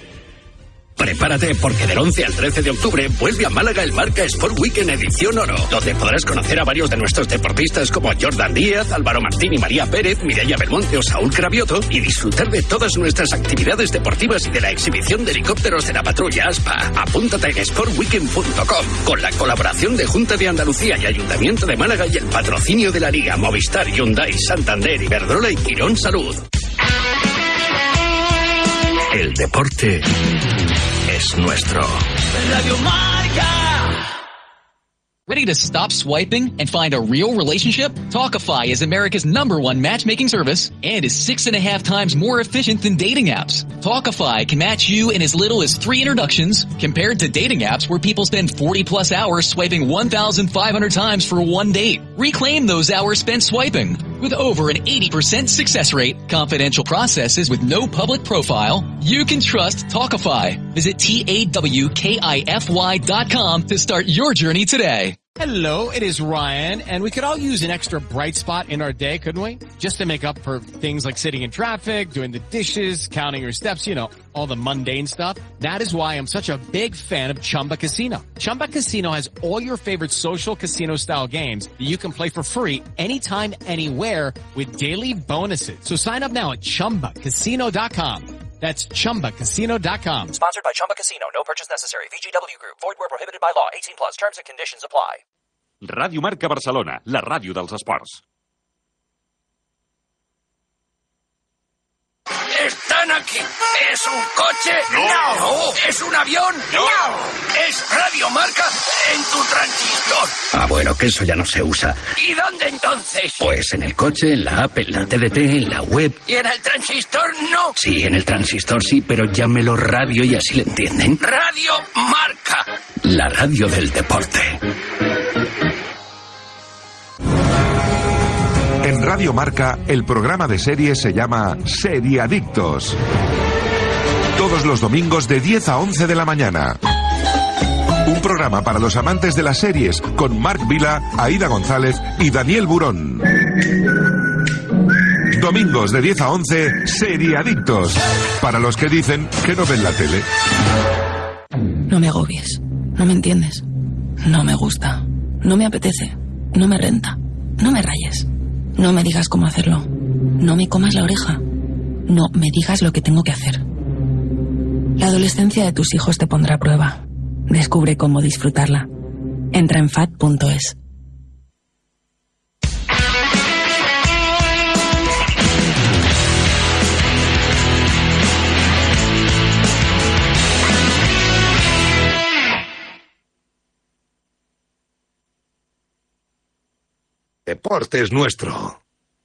Prepárate, porque del once al trece de octubre vuelve a Málaga el Marca Sport Weekend edición oro, donde podrás conocer a varios de nuestros deportistas como Jordan Díaz, Álvaro Martín y María Pérez, Mireia Belmonte o Saúl Cravioto, y disfrutar de todas nuestras actividades deportivas y de la exhibición de helicópteros de la patrulla ASPA. Apúntate en sport weekend punto com, con la colaboración de Junta de Andalucía y Ayuntamiento de Málaga, y el patrocinio de la Liga, Movistar, Hyundai, Santander, Iberdrola y Quirón Salud. El deporte es nuestro. Radio Marca. Ready to stop swiping and find a real relationship? Talkify is America's number one matchmaking service and is six and a half times more efficient than dating apps. Talkify can match you in as little as three introductions compared to dating apps where people spend forty plus hours swiping one thousand five hundred times for one date. Reclaim those hours spent swiping. With over an eighty percent success rate, confidential processes with no public profile, you can trust Talkify. Visit T A W K I F Y dot com to start your journey today. Hello, it is Ryan, and we could all use an extra bright spot in our day, couldn't we? Just to make up for things like sitting in traffic, doing the dishes, counting your steps, you know, all the mundane stuff. That is why I'm such a big fan of Chumba Casino. Chumba Casino has all your favorite social casino-style games that you can play for free anytime, anywhere with daily bonuses. So sign up now at Chumba Casino dot com. That's Chumba Casino dot com. Sponsored by Chumba Casino. No purchase necessary. V G W Group. Void where prohibited by law. eighteen plus. Terms and conditions apply. Ràdio Marca Barcelona, la ràdio dels esports. ¡Están aquí! ¿Es un coche? ¡No! no. ¿Es un avión? ¡No! ¡Es Radio Marca en tu transistor! Ah, bueno, que eso ya no se usa. ¿Y dónde entonces? Pues en el coche, en la app, en la T D T, en la web. ¿Y en el transistor no? Sí, en el transistor sí, pero llámelo radio y así le entienden. Radio Marca, la radio del deporte. En Radio Marca, el programa de series se llama Seriadictos. Todos los domingos de diez a once de la mañana. Un programa para los amantes de las series, con Marc Vila, Aida González y Daniel Burón. Domingos de diez a once, Seriadictos. Para los que dicen que no ven la tele. No me agobies. No me entiendes. No me gusta. No me apetece. No me renta. No me rayes. No me digas cómo hacerlo. No me comas la oreja. No me digas lo que tengo que hacer. La adolescencia de tus hijos te pondrá a prueba. Descubre cómo disfrutarla. Entra en fat punto es. Deporte es nuestro.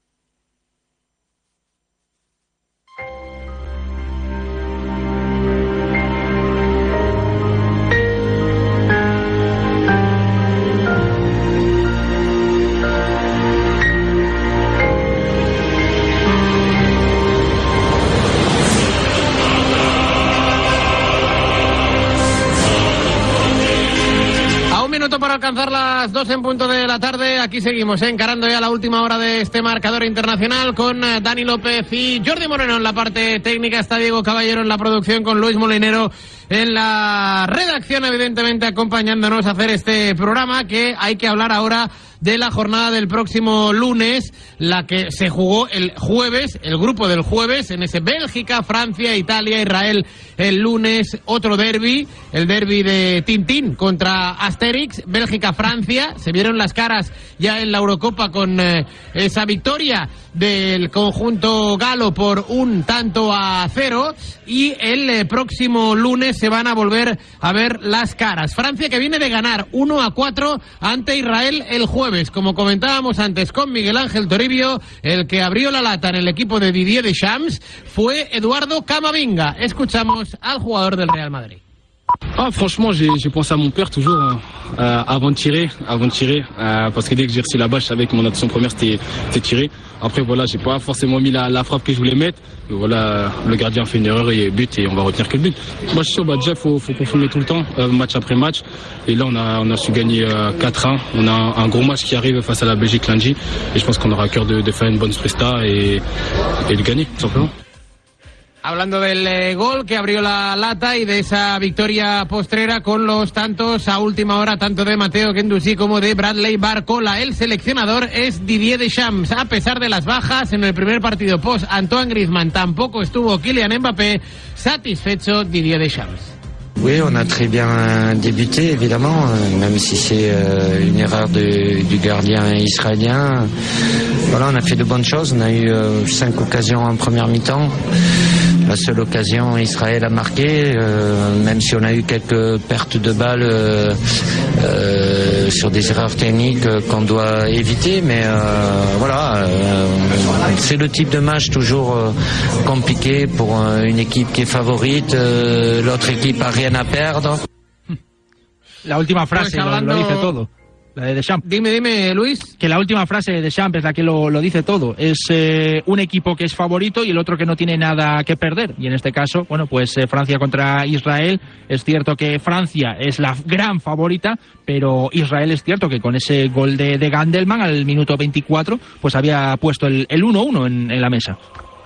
Para alcanzar las dos en punto de la tarde, aquí seguimos ¿eh? encarando ya la última hora de este marcador internacional con eh, Dani López y Jordi Moreno en la parte técnica, está Diego Caballero en la producción con Luis Molinero en la redacción, evidentemente acompañándonos a hacer este programa, que hay que hablar ahora de la jornada del próximo lunes, la que se jugó el jueves, el grupo del jueves, en ese Bélgica, Francia, Italia, Israel el lunes, otro derbi, el derbi de Tintín contra Asterix, Bélgica-Francia, se vieron las caras ya en la Eurocopa con eh, esa victoria del conjunto galo por un tanto a cero, y el eh, próximo lunes se van a volver a ver las caras. Francia, que viene de ganar uno a cuatro ante Israel el jueves, como comentábamos antes con Miguel Ángel Toribio, el que abrió la lata en el equipo de Didier Deschamps fue Eduardo Camavinga. Escuchamos al jugador del Real Madrid. Ah, franchement, j'ai, j'ai pensé à mon père toujours hein, euh, avant de tirer, avant de tirer, euh, parce que dès que j'ai reçu la balle, je savais que mon intention première c'était, c'était tirer. Après voilà, j'ai pas forcément mis la, la frappe que je voulais mettre. Et voilà, le gardien fait une erreur et but et on va retenir que le but. Moi, je suis sûr, bah déjà faut, faut confirmer tout le temps, euh, match après match. Et là, on a, on a su gagner euh, quatre un. On a un, un gros match qui arrive face à la Belgique lundi, et je pense qu'on aura à cœur de, de faire une bonne presta et, et de gagner, tout simplement. Hablando del eh, gol que abrió la lata y de esa victoria postrera con los tantos a última hora, tanto de Mateo Guendouzi como de Bradley Barcola. El seleccionador es Didier Deschamps. A pesar de las bajas en el primer partido post Antoine Griezmann, tampoco estuvo Kylian Mbappé. Satisfecho Didier Deschamps. Oui, on a très bien débuté, évidemment, même si c'est euh, une erreur de, du gardien israélien. Voilà, on a fait de bonnes choses, on a eu euh, cinq occasions en première mi-temps. la seule occasion, Israël a marqué, euh, même si on a eu quelques pertes de balles euh, euh, sur des erreurs techniques euh, qu'on doit éviter, mais euh, voilà, euh, c'est le type de match toujours euh, compliqué pour euh, une équipe qui est favorite, euh, l'autre équipe a rien à perdre. La última frase Pues hablando... lo, lo dice todo. La de Deschamps. Dime, dime, Luis. Que la última frase de Deschamps es la que lo, lo dice todo. Es eh, un equipo que es favorito y el otro que no tiene nada que perder. Y en este caso, bueno, pues eh, Francia contra Israel. Es cierto que Francia es la gran favorita, pero Israel es cierto que con ese gol de, de Gandelman al minuto veinticuatro, pues había puesto el uno uno en, en la mesa.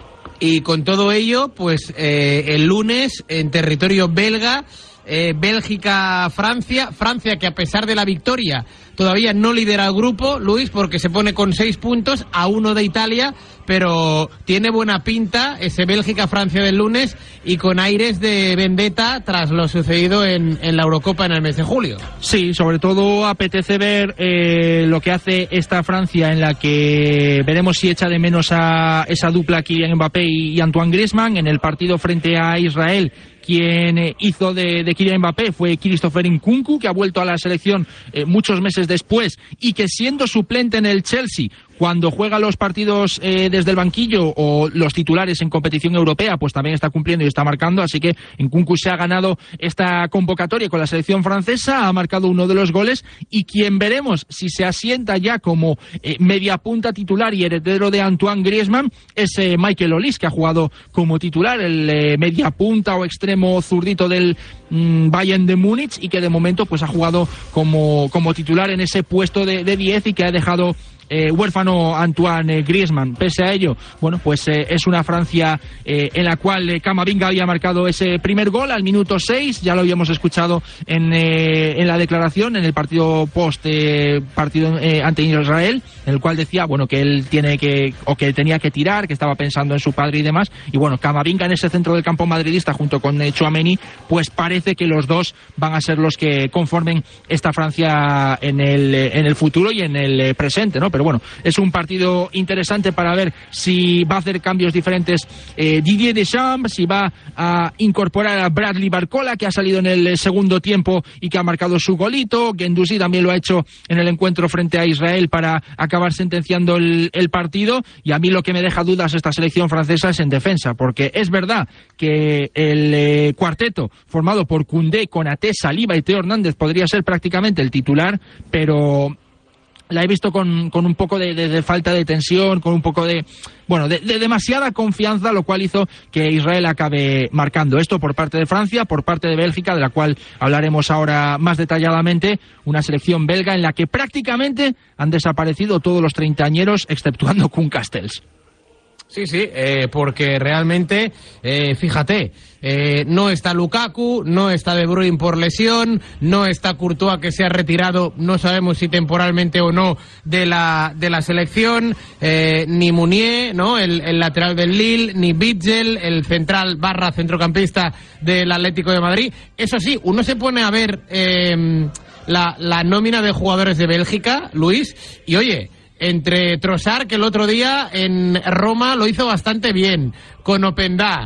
Y con todo ello, pues eh, el lunes en territorio belga, eh, Bélgica-Francia, Francia que a pesar de la victoria todavía no lidera el grupo, Luis, porque se pone con seis puntos a uno de Italia, pero tiene buena pinta ese Bélgica-Francia del lunes y con aires de vendetta tras lo sucedido en, en la Eurocopa en el mes de julio. Sí, sobre todo apetece ver eh, lo que hace esta Francia, en la que veremos si echa de menos a esa dupla Kylian Mbappé y, y Antoine Griezmann. En el partido frente a Israel, quien eh, hizo de, de Kylian Mbappé fue Christopher Nkunku, que ha vuelto a la selección eh, muchos meses después y que, siendo suplente en el Chelsea, cuando juega los partidos eh, desde el banquillo o los titulares en competición europea, pues también está cumpliendo y está marcando. Así que Nkunku se ha ganado esta convocatoria con la selección francesa, ha marcado uno de los goles, y quien veremos si se asienta ya como eh, media punta titular y heredero de Antoine Griezmann es eh, Michael Olise, que ha jugado como titular, el eh, media punta o extremo zurdito del mmm, Bayern de Múnich, y que de momento pues ha jugado como, como titular en ese puesto de, de diez y que ha dejado Eh, huérfano Antoine Griezmann. Pese a ello, bueno, pues eh, es una Francia eh, en la cual eh, Camavinga había marcado ese primer gol al minuto seis, ya lo habíamos escuchado en, eh, en la declaración, en el partido post eh, partido eh, ante Israel, en el cual decía, bueno, que él tiene que, o que tenía que tirar, que estaba pensando en su padre y demás, y bueno, Camavinga en ese centro del campo madridista junto con eh, Tchouaméni, pues parece que los dos van a ser los que conformen esta Francia en el, en el futuro y en el eh, presente, ¿no? Pero Pero bueno, es un partido interesante para ver si va a hacer cambios diferentes eh, Didier Deschamps, si va a incorporar a Bradley Barcola, que ha salido en el segundo tiempo y que ha marcado su golito. Guendouzi también lo ha hecho en el encuentro frente a Israel para acabar sentenciando el, el partido. Y a mí lo que me deja dudas esta selección francesa es en defensa, porque es verdad que el eh, cuarteto formado por Koundé, Konaté, Saliba y Teo Hernández podría ser prácticamente el titular, pero la he visto con, con un poco de, de, de falta de tensión, con un poco de, bueno, de, de demasiada confianza, lo cual hizo que Israel acabe marcando. Esto por parte de Francia, por parte de Bélgica, de la cual hablaremos ahora más detalladamente, una selección belga en la que prácticamente han desaparecido todos los treintañeros, exceptuando Koen Castells. Sí, sí, eh, porque realmente, eh, fíjate, eh, no está Lukaku, no está De Bruyne por lesión, no está Courtois, que se ha retirado, no sabemos si temporalmente o no, de la de la selección, eh, ni Mounier, ¿no?, el, el lateral del Lille, ni Witsel, el central barra centrocampista del Atlético de Madrid. Eso sí, uno se pone a ver eh, la, la nómina de jugadores de Bélgica, Luis, y oye, entre Trossard, que el otro día en Roma lo hizo bastante bien, con Openda,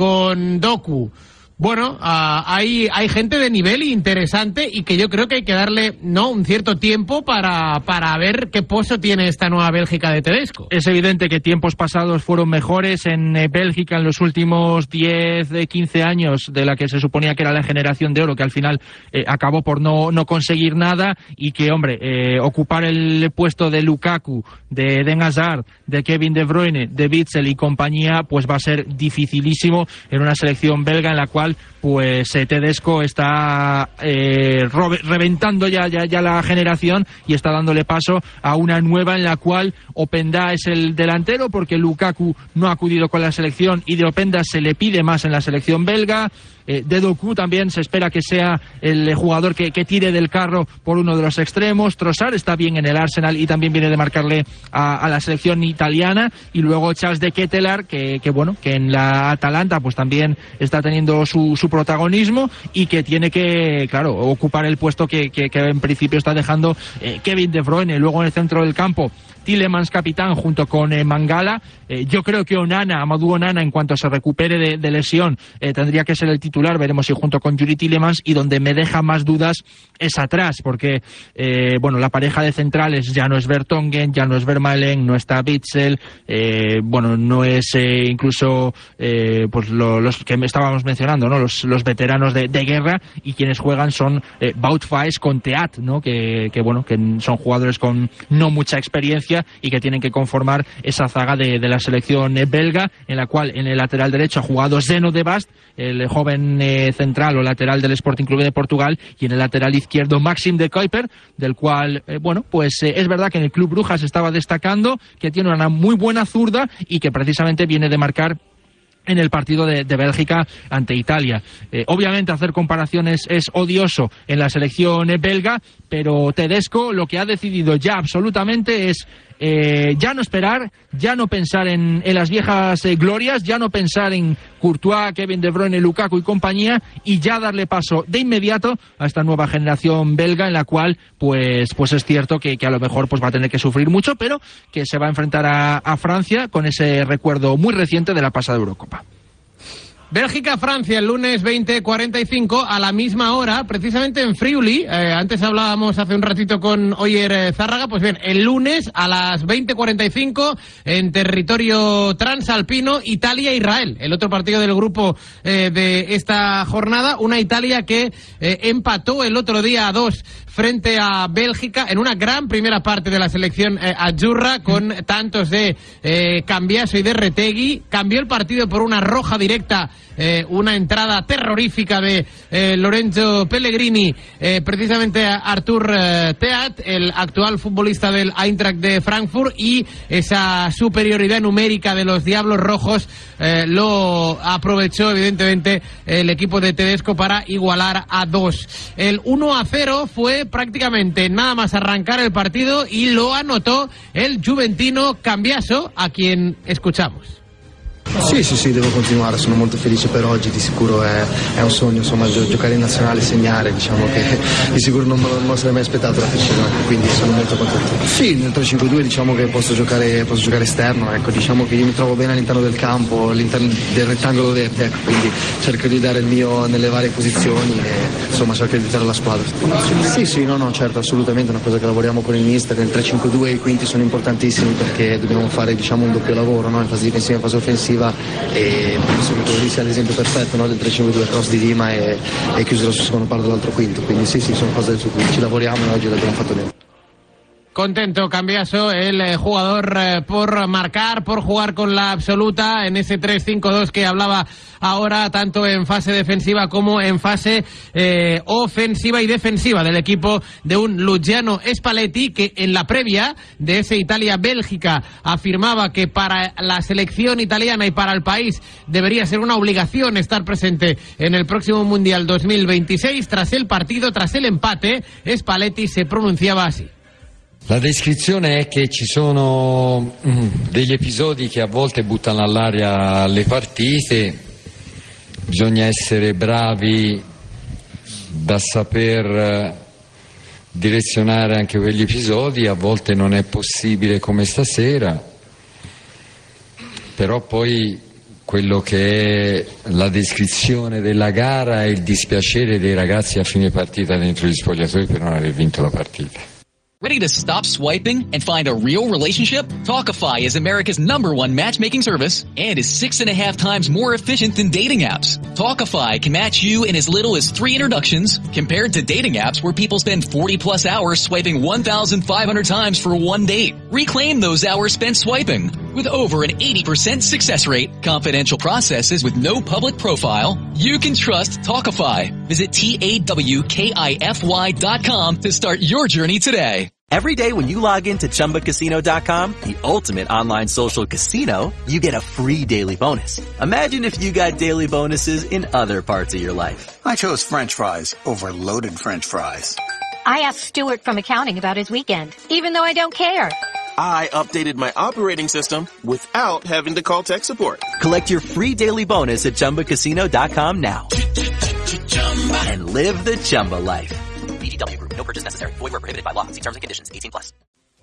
con Doku. Bueno, uh, hay, hay gente de nivel interesante y que yo creo que hay que darle, ¿no?, un cierto tiempo para, para ver qué pozo tiene esta nueva Bélgica de Tedesco. Es evidente que tiempos pasados fueron mejores en eh, Bélgica en los últimos diez, quince años, de la que se suponía que era la generación de oro, que al final eh, acabó por no, no conseguir nada, y que, hombre, eh, ocupar el puesto de Lukaku, de Eden Hazard, de Kevin De Bruyne, de Witsel y compañía, pues va a ser dificilísimo en una selección belga en la cual pues eh, Tedesco está eh, reventando ya, ya, ya la generación y está dándole paso a una nueva en la cual Openda es el delantero, porque Lukaku no ha acudido con la selección y de Openda se le pide más en la selección belga. Eh, de Doku también se espera que sea el jugador que, que tire del carro por uno de los extremos. Trossard está bien en el Arsenal y también viene de marcarle a, a la selección italiana. Y luego Charles de Ketelaere, que, que bueno, que en la Atalanta pues también está teniendo su, su protagonismo y que tiene que, claro, ocupar el puesto que, que, que en principio está dejando eh, Kevin De Bruyne. Luego en el centro del campo Tielemans capitán junto con eh, Mangala. Eh, yo creo que Onana, Amadou Onana, en cuanto se recupere de, de lesión, eh, tendría que ser el titular. Veremos si junto con Yuri Tielemans, y donde me deja más dudas es atrás, porque eh, bueno, la pareja de centrales ya no es Vertonghen, ya no es Vermaelen, no está Witsel, eh, bueno, no es eh, incluso eh, pues lo, los que estábamos mencionando, ¿no? Los, los veteranos de, de guerra, y quienes juegan son eh, Wout Faes con Teat, ¿no? Que, que bueno, que son jugadores con no mucha experiencia y que tienen que conformar esa zaga de, de la selección eh, belga, en la cual en el lateral derecho ha jugado Zeno de Bast, el joven eh, central o lateral del Sporting Club de Portugal, y en el lateral izquierdo Maxim de Kuiper, del cual, eh, bueno, pues eh, es verdad que en el Club Brujas estaba destacando, que tiene una muy buena zurda y que precisamente viene de marcar en el partido de, de Bélgica ante Italia. Eh, obviamente hacer comparaciones es odioso en la selección belga, pero Tedesco lo que ha decidido ya absolutamente es eh, ya no esperar, ya no pensar en, en las viejas eh, glorias, ya no pensar en Courtois, Kevin De Bruyne, Lukaku y compañía, y ya darle paso de inmediato a esta nueva generación belga, en la cual pues pues es cierto que, que a lo mejor pues va a tener que sufrir mucho, pero que se va a enfrentar a, a Francia con ese recuerdo muy reciente de la pasada Eurocopa. Bélgica-Francia el lunes veinte cuarenta y cinco a la misma hora, precisamente en Friuli. Eh, antes hablábamos hace un ratito con Oyer eh, Zárraga. Pues bien, el lunes a las veinte cuarenta y cinco en territorio transalpino, Italia-Israel. El otro partido del grupo eh, de esta jornada. Una Italia que eh, empató el otro día a dos frente a Bélgica en una gran primera parte de la selección eh, azzurra, con tantos de eh, Cambiaso y de Retegui. Cambió el partido por una roja directa, eh, una entrada terrorífica de eh, Lorenzo Pellegrini, eh, precisamente a Artur eh, Teat, el actual futbolista del Eintracht de Frankfurt, y esa superioridad numérica de los Diablos Rojos eh, lo aprovechó evidentemente el equipo de Tedesco para igualar a dos. El uno a cero fue prácticamente nada más arrancar el partido y lo anotó el juventino Cambiaso, a quien escuchamos. Sì, sì, sì, devo continuare, sono molto felice per oggi, di sicuro è, è un sogno, insomma, gio- giocare in nazionale, segnare, diciamo che di sicuro non me lo, non me lo sarei mai aspettato la precisione, quindi sono molto contento. Sì, nel tre cinque due diciamo che posso giocare, posso giocare esterno, ecco, diciamo che io mi trovo bene all'interno del campo, all'interno del rettangolo verde, ecco, quindi cerco di dare il mio nelle varie posizioni e insomma cerco di aiutare la squadra. Sì, sì, no, no, certo, assolutamente, è una cosa che lavoriamo con il mister, nel tre cinque due i quinti sono importantissimi perché dobbiamo fare, diciamo, un doppio lavoro, no? In fase difensiva e in fase offensiva, e penso che quello lì sia l'esempio perfetto, no? Del tre cinque due, cross di Lima e, e chiusura sul secondo palo dell'altro quinto, quindi sì sì sono cose su cui ci lavoriamo e oggi l'abbiamo fatto bene. Contento Cambiaso, el eh, jugador eh, por marcar, por jugar con la absoluta en ese tres cinco dos que hablaba ahora, tanto en fase defensiva como en fase eh, ofensiva y defensiva del equipo de un Luciano Spalletti, que en la previa de ese Italia-Bélgica afirmaba que para la selección italiana y para el país debería ser una obligación estar presente en el próximo Mundial dos mil veintiséis. Tras el partido, tras el empate, Spalletti se pronunciaba así. La descrizione è che ci sono degli episodi che a volte buttano all'aria le partite, bisogna essere bravi da saper direzionare anche quegli episodi, a volte non è possibile come stasera, però poi quello che è la descrizione della gara è il dispiacere dei ragazzi a fine partita dentro gli spogliatoi per non aver vinto la partita. Ready to stop swiping and find a real relationship? Talkify is America's number one matchmaking service and is six and a half times more efficient than dating apps. Talkify can match you in as little as three introductions, compared to dating apps where people spend forty plus hours swiping one thousand five hundred times for one date. Reclaim those hours spent swiping. With over an eighty percent success rate, confidential processes with no public profile, you can trust Talkify. Visit T A W K I F Y dot com to start your journey today. Every day when you log into Chumba Casino dot com, the ultimate online social casino, you get a free daily bonus. Imagine if you got daily bonuses in other parts of your life. I chose French fries over loaded French fries. I asked Stuart from accounting about his weekend, even though I don't care. I updated my operating system without having to call tech support. Collect your free daily bonus at Chumba Casino dot com now. And live the Chumba life. V G W Group. No purchase necessary. Void where prohibited by law. See terms and conditions. eighteen plus.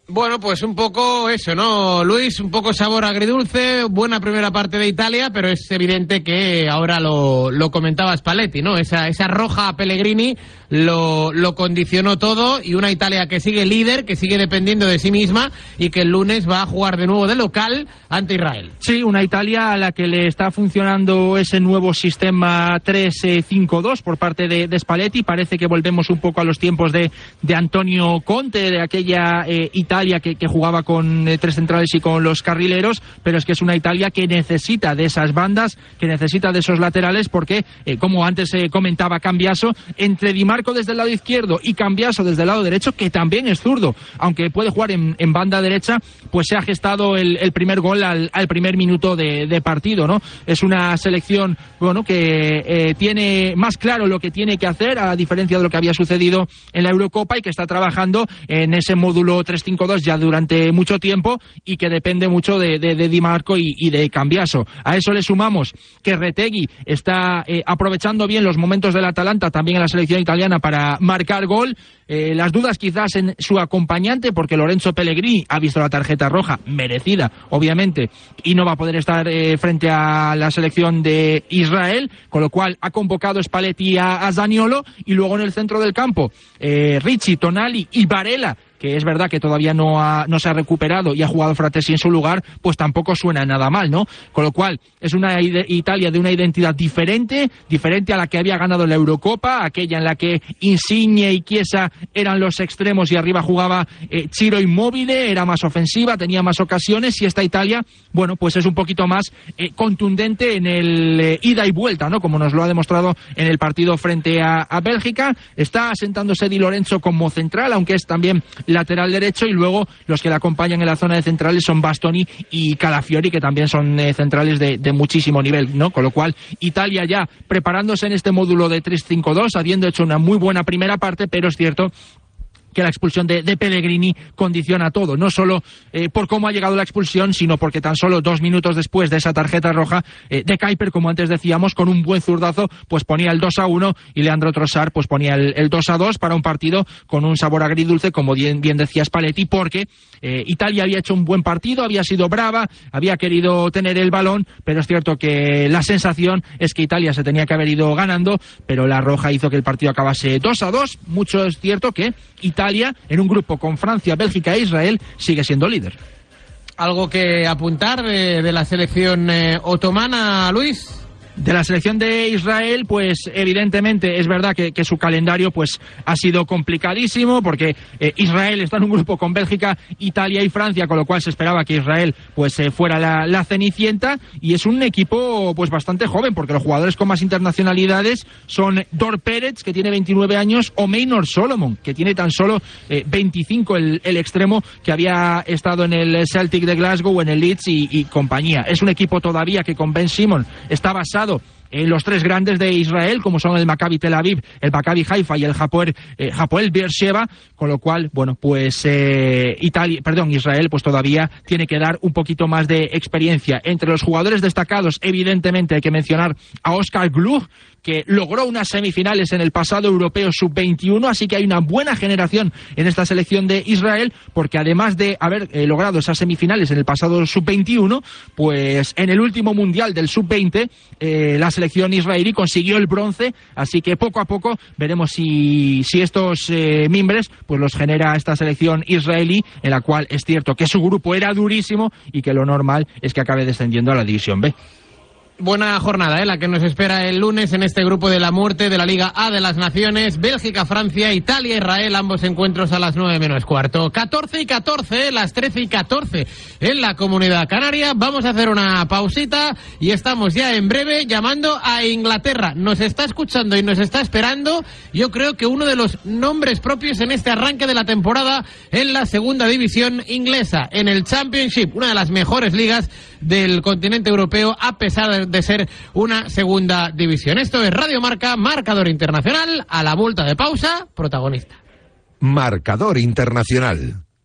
Bueno, pues un poco eso, ¿no, Luis? Un poco sabor agridulce, buena primera parte de Italia, pero es evidente que ahora lo, lo comentaba Spalletti, ¿no? Esa, esa roja a Pellegrini lo, lo condicionó todo, y una Italia que sigue líder, que sigue dependiendo de sí misma y que el lunes va a jugar de nuevo de local ante Israel. Sí, una Italia a la que le está funcionando ese nuevo sistema tres cinco dos por parte de, de Spalletti. Parece que volvemos un poco a los tiempos de, de Antonio Conte, de aquella eh, Italia que, que jugaba con eh, tres centrales y con los carrileros, pero es que es una Italia que necesita de esas bandas, que necesita de esos laterales, porque, eh, como antes eh, comentaba Cambiaso, entre Di Marco desde el lado izquierdo y Cambiaso desde el lado derecho, que también es zurdo, aunque puede jugar en, en banda derecha, pues se ha gestado el, el primer gol al, al primer minuto de, de partido, ¿no? Es una selección, bueno, que eh, tiene más claro lo que tiene que hacer, a diferencia de lo que había sucedido en la Eurocopa, y que está trabajando en ese módulo tres cinco dos ya durante mucho tiempo, y que depende mucho de, de, de Di Marco y, y de Cambiaso. A eso le sumamos que Retegui está eh, aprovechando bien los momentos del Atalanta, también en la selección italiana, para marcar gol. Eh, las dudas quizás en su acompañante, porque Lorenzo Pellegrini ha visto la tarjeta roja, merecida obviamente, y no va a poder estar eh, frente a la selección de Israel, con lo cual ha convocado Spalletti a, a Zaniolo, y luego en el centro del campo eh, Ricci, Tonali y Varela, que es verdad que todavía no, ha, no se ha recuperado y ha jugado Fratesi en su lugar, pues tampoco suena nada mal, ¿no? Con lo cual, es una Italia de una identidad diferente, diferente a la que había ganado la Eurocopa, aquella en la que Insigne y Chiesa eran los extremos y arriba jugaba eh, Ciro Immobile, era más ofensiva, tenía más ocasiones, y esta Italia, bueno, pues es un poquito más eh, contundente en el eh, ida y vuelta, ¿no? Como nos lo ha demostrado en el partido frente a, a Bélgica. Está asentándose Di Lorenzo como central, aunque es también lateral derecho, y luego los que le acompañan en la zona de centrales son Bastoni y Calafiori, que también son eh, centrales de, de muchísimo nivel, ¿no? Con lo cual, Italia ya preparándose en este módulo de tres cinco dos, habiendo hecho una muy buena primera parte, pero es cierto que la expulsión de, de Pellegrini condiciona todo, no solo eh, por cómo ha llegado la expulsión, sino porque tan solo dos minutos después de esa tarjeta roja eh, de Kuiper, como antes decíamos, con un buen zurdazo, pues ponía el dos a uno, y Leandro Trossard pues ponía el, el dos a dos, para un partido con un sabor agridulce, como bien, bien decía Spalletti, porque eh, Italia había hecho un buen partido, había sido brava, había querido tener el balón, pero es cierto que la sensación es que Italia se tenía que haber ido ganando, pero la roja hizo que el partido acabase dos a dos. Mucho es cierto que Italia, en un grupo con Francia, Bélgica e Israel, sigue siendo líder. ¿Algo que apuntar de, de la selección eh, otomana, Luis? De la selección de Israel, pues evidentemente es verdad que, que su calendario pues ha sido complicadísimo, porque eh, Israel está en un grupo con Bélgica, Italia y Francia, con lo cual se esperaba que Israel pues eh, fuera la, la cenicienta, y es un equipo pues bastante joven, porque los jugadores con más internacionalidades son Dor Pérez, que tiene veintinueve años, o Maynor Solomon, que tiene tan solo eh, veinticinco, el, el extremo que había estado en el Celtic de Glasgow, en el Leeds y, y compañía. Es un equipo todavía que con Ben Simon está basado en los tres grandes de Israel, como son el Maccabi Tel Aviv, el Maccabi Haifa y el Hapoel, eh, Hapoel Beersheba, con lo cual, bueno, pues eh, Italia, perdón, Israel, pues todavía tiene que dar un poquito más de experiencia. Entre los jugadores destacados, evidentemente hay que mencionar a Oscar Glug, que logró unas semifinales en el pasado europeo sub veintiuno, así que hay una buena generación en esta selección de Israel, porque además de haber eh, logrado esas semifinales en el pasado sub veintiuno, pues en el último mundial del sub veinte, eh, la selección israelí consiguió el bronce, así que poco a poco veremos si, si estos eh, mimbres pues los genera esta selección israelí, en la cual es cierto que su grupo era durísimo y que lo normal es que acabe descendiendo a la División B. Buena jornada, ¿eh? La que nos espera el lunes en este grupo de la muerte de la Liga A de las Naciones. Bélgica, Francia, Italia, Israel, ambos encuentros a las nueve menos cuarto. catorce y catorce, las trece y catorce en la Comunidad Canaria. Vamos a hacer una pausita y estamos ya en breve llamando a Inglaterra. Nos está escuchando y nos está esperando, yo creo que uno de los nombres propios en este arranque de la temporada en la segunda división inglesa, en el Championship, una de las mejores ligas del continente europeo, a pesar de ser una segunda división. Esto es Radio Marca, marcador internacional. A la vuelta de pausa, protagonista. Marcador internacional.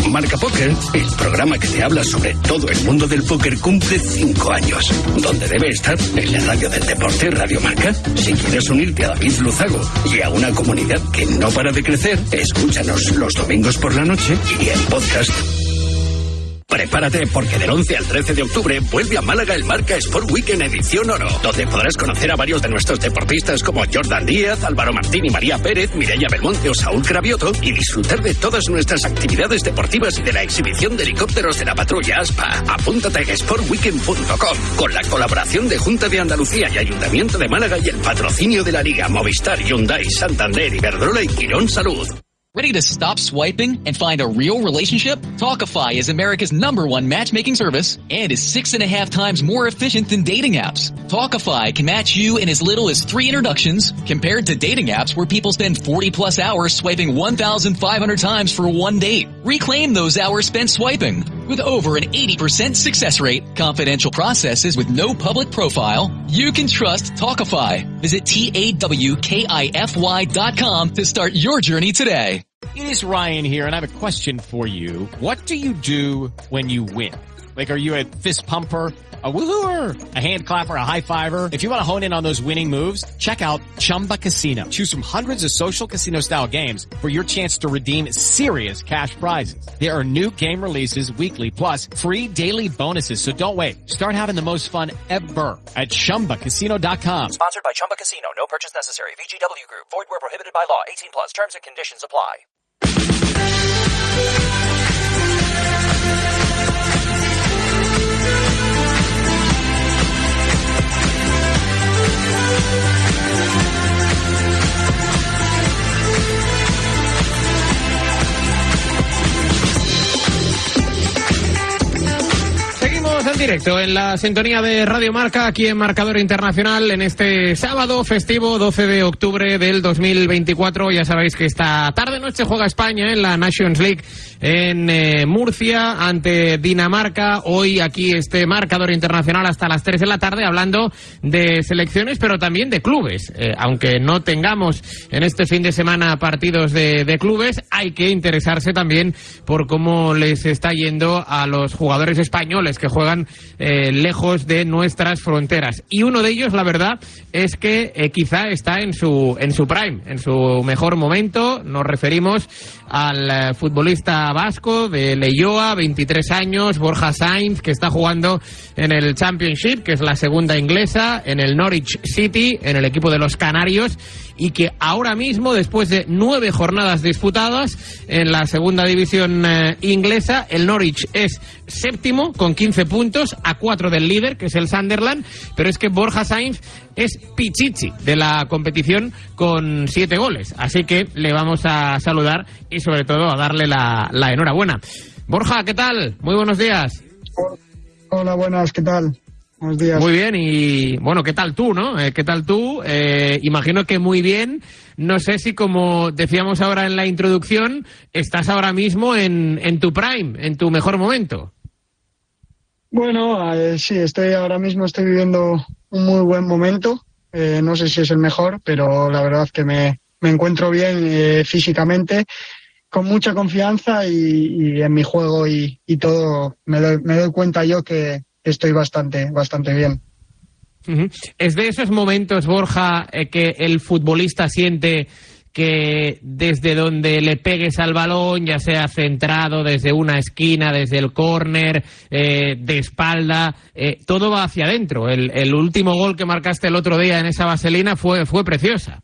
Marca Póker, el programa que te habla sobre todo el mundo del póker, cumple cinco años. ¿Dónde debe estar? En la radio del deporte, Radio Marca. Si quieres unirte a David Luzago y a una comunidad que no para de crecer, escúchanos los domingos por la noche y en podcast. Prepárate porque del once al trece de octubre vuelve a Málaga el Marca Sport Weekend edición oro, donde podrás conocer a varios de nuestros deportistas como Jordan Díaz, Álvaro Martín y María Pérez, Mireia Belmonte o Saúl Cravioto, y disfrutar de todas nuestras actividades deportivas y de la exhibición de helicópteros de la patrulla ASPA. Apúntate en sport weekend punto com con la colaboración de Junta de Andalucía y Ayuntamiento de Málaga y el patrocinio de la Liga, Movistar, Hyundai, Santander, Iberdrola y Quirón Salud. Ready to stop swiping and find a real relationship? Talkify is America's number one matchmaking service and is six and a half times more efficient than dating apps. Talkify can match you in as little as three introductions compared to dating apps where people spend forty plus hours swiping one thousand five hundred times for one date. Reclaim those hours spent swiping. With over an eighty percent success rate, confidential processes with no public profile, you can trust Talkify. Visit T A W K I F Y dot com to start your journey today. It is Ryan here, and I have a question for you. What do you do when you win? Like, are you a fist pumper, a woohooer, a hand clapper, a high fiver? If you want to hone in on those winning moves, check out Chumba Casino. Choose from hundreds of social casino style games for your chance to redeem serious cash prizes. There are new game releases weekly, plus free daily bonuses. So don't wait. Start having the most fun ever at chumba casino dot com. Sponsored by Chumba Casino. No purchase necessary. V G W Group. Void where prohibited by law. eighteen plus. Terms and conditions apply. Seguimos en directo en la sintonía de Radio Marca, aquí en Marcador Internacional, en este sábado festivo doce de octubre del dos mil veinticuatro. Ya sabéis que esta tarde-noche juega España en la Nations League en eh, Murcia ante Dinamarca. Hoy aquí este Marcador Internacional hasta las tres de la tarde hablando de selecciones, pero también de clubes. Eh, aunque no tengamos en este fin de semana partidos de, de clubes, hay que interesarse también por cómo les está yendo a los jugadores españoles que juegan eh, lejos de nuestras fronteras. Y uno de ellos, la verdad, es que eh, quizá está en su en su prime, en su mejor momento. Nos referimos al eh, futbolista vasco de Leioa, veintitrés años, Borja Sainz, que está jugando en el Championship, que es la segunda inglesa, en el Norwich City, en el equipo de los Canarios, y que ahora mismo, después de nueve jornadas disputadas en la segunda división eh, inglesa, el Norwich es séptimo con quince puntos, a cuatro del líder, que es el Sunderland, pero es que Borja Sainz es pichichi de la competición con siete goles. Así que le vamos a saludar y sobre todo a darle la, la enhorabuena. Borja, ¿qué tal? Muy buenos días. Hola, buenas, ¿qué tal? Buenos días. Muy bien, y bueno, ¿qué tal tú, no? Eh, ¿Qué tal tú? Eh, imagino que muy bien. No sé si, como decíamos ahora en la introducción, estás ahora mismo en, en tu prime, en tu mejor momento. Bueno, eh, sí, estoy ahora mismo estoy viviendo un muy buen momento. Eh, no sé si es el mejor, pero la verdad es que me, me encuentro bien eh, físicamente, con mucha confianza y, y en mi juego y, y todo. Me doy, me doy cuenta yo que estoy bastante, bastante bien. Uh-huh. Es de esos momentos, Borja, eh, que el futbolista siente que desde donde le pegues al balón, ya sea centrado, desde una esquina, desde el córner, eh, de espalda, eh, todo va hacia adentro. El, el último gol que marcaste el otro día en esa vaselina fue, fue preciosa.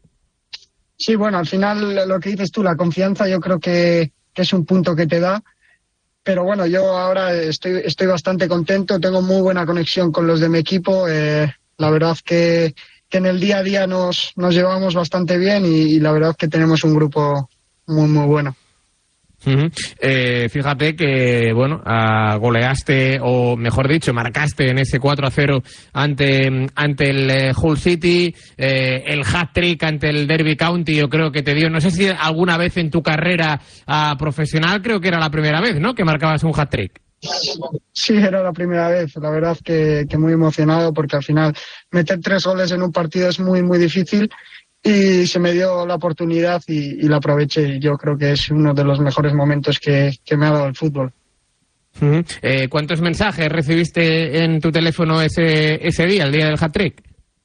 Sí, bueno, al final lo que dices tú, la confianza, yo creo que, que es un punto que te da. Pero bueno, yo ahora estoy, estoy bastante contento, tengo muy buena conexión con los de mi equipo. Eh, la verdad que, que en el día a día nos, nos llevamos bastante bien y, y la verdad que tenemos un grupo muy, muy bueno. Uh-huh. Eh, fíjate que, bueno, uh, goleaste, o mejor dicho, marcaste en ese cuatro a cero ante, ante el eh, Hull City, eh, el hat-trick ante el Derby County, yo creo que te dio, no sé si alguna vez en tu carrera uh, profesional, creo que era la primera vez, ¿no?, que marcabas un hat-trick. Sí, era la primera vez, la verdad que, que muy emocionado, porque al final meter tres goles en un partido es muy, muy difícil. y se me dio la oportunidad y, y la aproveché. Y yo creo que es uno de los mejores momentos que, que me ha dado el fútbol. Uh-huh. eh, ¿Cuántos mensajes recibiste en tu teléfono ese, ese día, el día del hat-trick?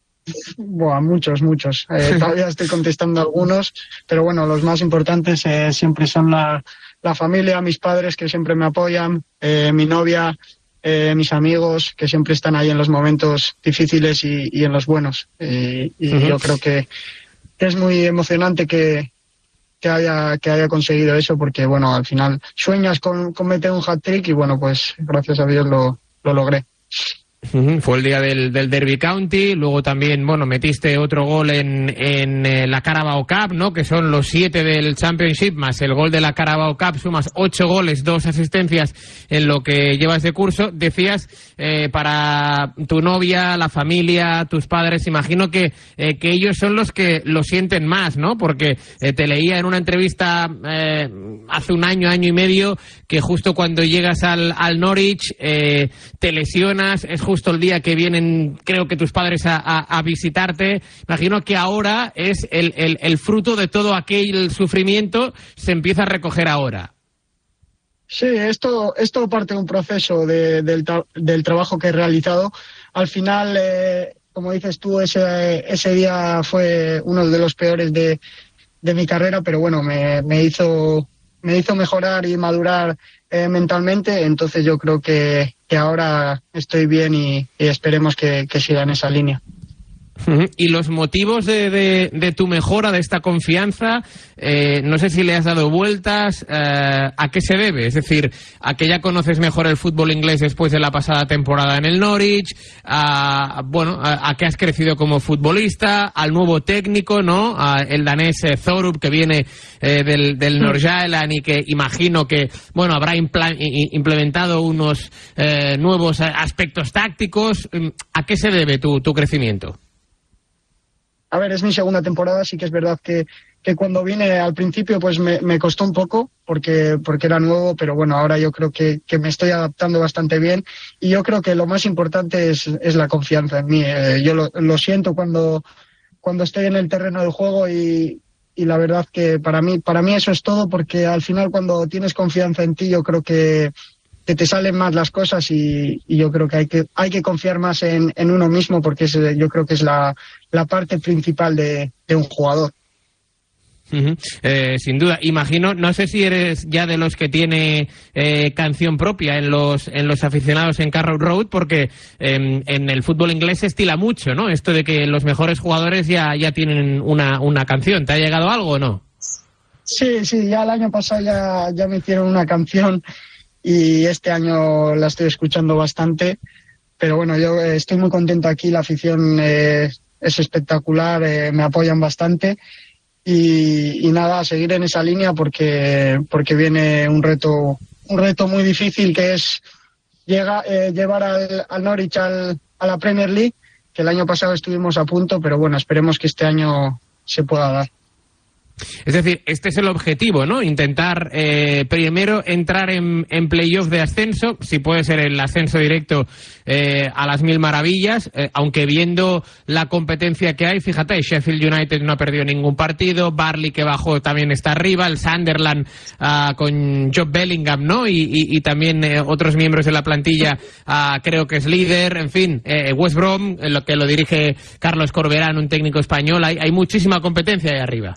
Buah, muchos, muchos. Eh, todavía estoy contestando algunos, pero bueno, los más importantes eh, siempre son la, la familia, mis padres que siempre me apoyan, eh, mi novia, eh, mis amigos que siempre están ahí en los momentos difíciles y, y en los buenos. Eh, y uh-huh. yo creo que, que es muy emocionante que, que haya que haya conseguido eso, porque bueno, al final sueñas con, con meter un hat-trick y bueno, pues gracias a Dios lo, lo logré. Uh-huh. Fue el día del, del Derby County, luego también, bueno, metiste otro gol en, en eh, la Carabao Cup, ¿no? Que son los siete del Championship más el gol de la Carabao Cup, sumas ocho goles, dos asistencias en lo que llevas de curso. Decías, eh, para tu novia, la familia, tus padres, imagino que, eh, que ellos son los que lo sienten más, ¿no? Porque eh, te leía en una entrevista eh, hace un año, año y medio, que justo cuando llegas al, al Norwich eh, te lesionas, es justo justo el día que vienen, creo que tus padres a, a, a visitarte. Imagino que ahora es el, el, el fruto de todo aquel sufrimiento, se empieza a recoger ahora. Sí, esto, esto parte de un proceso de, del, del trabajo que he realizado. Al final, eh, como dices tú, ese, ese día fue uno de los peores de, de mi carrera, pero bueno, me, me hizo, me hizo mejorar y madurar eh, mentalmente. Entonces yo creo que que ahora estoy bien y, y esperemos que, que siga en esa línea. Uh-huh. Y los motivos de, de, de tu mejora, de esta confianza, eh, no sé si le has dado vueltas, eh, ¿a qué se debe? Es decir, ¿a que ya conoces mejor el fútbol inglés después de la pasada temporada en el Norwich? ¿A, bueno, a, a que has crecido como futbolista? ¿Al nuevo técnico, no? A el danés eh, Thorup, que viene eh, del, del Nordsjælland y que imagino que, bueno, habrá impla- implementado unos eh, nuevos aspectos tácticos. ¿A qué se debe tu, tu crecimiento? A ver, es mi segunda temporada, sí que es verdad que, que cuando vine al principio pues me, me costó un poco porque, porque era nuevo, pero bueno, ahora yo creo que, que me estoy adaptando bastante bien y yo creo que lo más importante es, es la confianza en mí. Eh, yo lo, lo siento cuando, cuando estoy en el terreno del juego y, y la verdad que para mí, para mí eso es todo, porque al final cuando tienes confianza en ti yo creo que que te salen más las cosas y, y yo creo que hay que hay que confiar más en, en uno mismo, porque es, yo creo que es la, la parte principal de, de un jugador. Uh-huh. Eh, sin duda, imagino, no sé si eres ya de los que tiene eh, canción propia en los en los aficionados en Carrow Road, porque eh, en el fútbol inglés se estila mucho, ¿no? Esto de que los mejores jugadores ya, ya tienen una, una canción. ¿Te ha llegado algo o no? Sí, sí, ya el año pasado ya, ya me hicieron una canción y este año la estoy escuchando bastante, pero bueno, yo estoy muy contento aquí, la afición eh, es espectacular, eh, me apoyan bastante y, y nada, a seguir en esa línea porque porque viene un reto un reto muy difícil, que es llega, eh, llevar al, al Norwich al, a la Premier League, que el año pasado estuvimos a punto, pero bueno, esperemos que este año se pueda dar. Es decir, este es el objetivo, ¿no? Intentar eh, primero entrar en, en playoff de ascenso, si puede ser el ascenso directo eh, a las mil maravillas, eh, aunque viendo la competencia que hay, fíjate, Sheffield United no ha perdido ningún partido, Burnley que bajó también está arriba, el Sunderland uh, con Job Bellingham, ¿no? Y, y, y también eh, otros miembros de la plantilla, uh, creo que es líder, en fin, eh, West Brom, eh, lo que lo dirige Carlos Corberán, un técnico español, hay, hay muchísima competencia ahí arriba.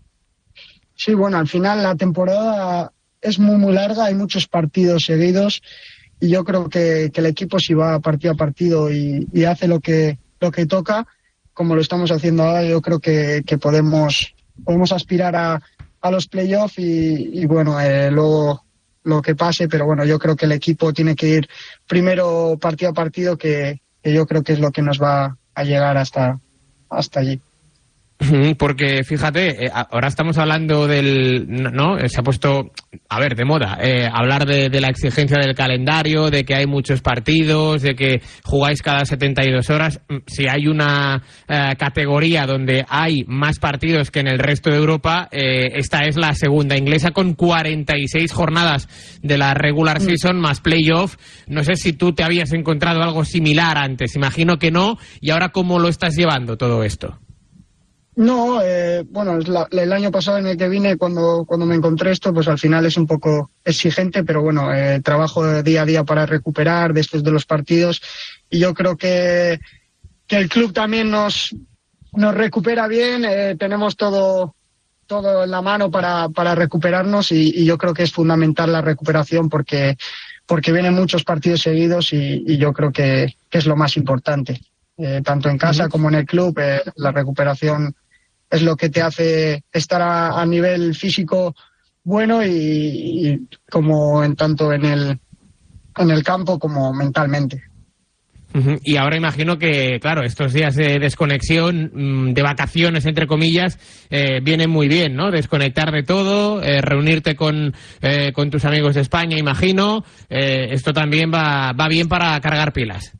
Sí, bueno, al final la temporada es muy, muy larga, hay muchos partidos seguidos y yo creo que, que el equipo, si va partido a partido y, y hace lo que lo que toca, como lo estamos haciendo ahora, yo creo que, que podemos podemos aspirar a, a los playoffs y, y bueno, eh, luego lo que pase, pero bueno, yo creo que el equipo tiene que ir primero partido a partido, que, que yo creo que es lo que nos va a llegar hasta, hasta allí. Porque fíjate, ahora estamos hablando del, ¿no? Se ha puesto, a ver, de moda, eh, hablar de, de la exigencia del calendario, de que hay muchos partidos, de que jugáis cada setenta y dos horas. Si hay una eh, categoría donde hay más partidos que en el resto de Europa, eh, esta es la segunda inglesa, con cuarenta y seis jornadas de la regular season más playoff. No sé si tú te habías encontrado algo similar antes, imagino que no, y ahora ¿cómo lo estás llevando todo esto? No, eh, bueno, la, el año pasado en el que vine, cuando, cuando me encontré esto, pues al final es un poco exigente, pero bueno, eh, trabajo día a día para recuperar después de los partidos y yo creo que, que el club también nos, nos recupera bien, eh, tenemos todo, todo en la mano para, para recuperarnos y, y yo creo que es fundamental la recuperación porque, porque vienen muchos partidos seguidos y, y yo creo que, que es lo más importante, eh, tanto en casa uh-huh. como en el club, eh, la recuperación es lo que te hace estar a, a nivel físico bueno y, y como en tanto en el en el campo como mentalmente. Uh-huh. Y ahora imagino que, claro, estos días de desconexión, de vacaciones, entre comillas, eh, vienen muy bien, ¿no? Desconectar de todo, eh, reunirte con, eh, con tus amigos de España, imagino. Eh, esto también va, va bien para cargar pilas.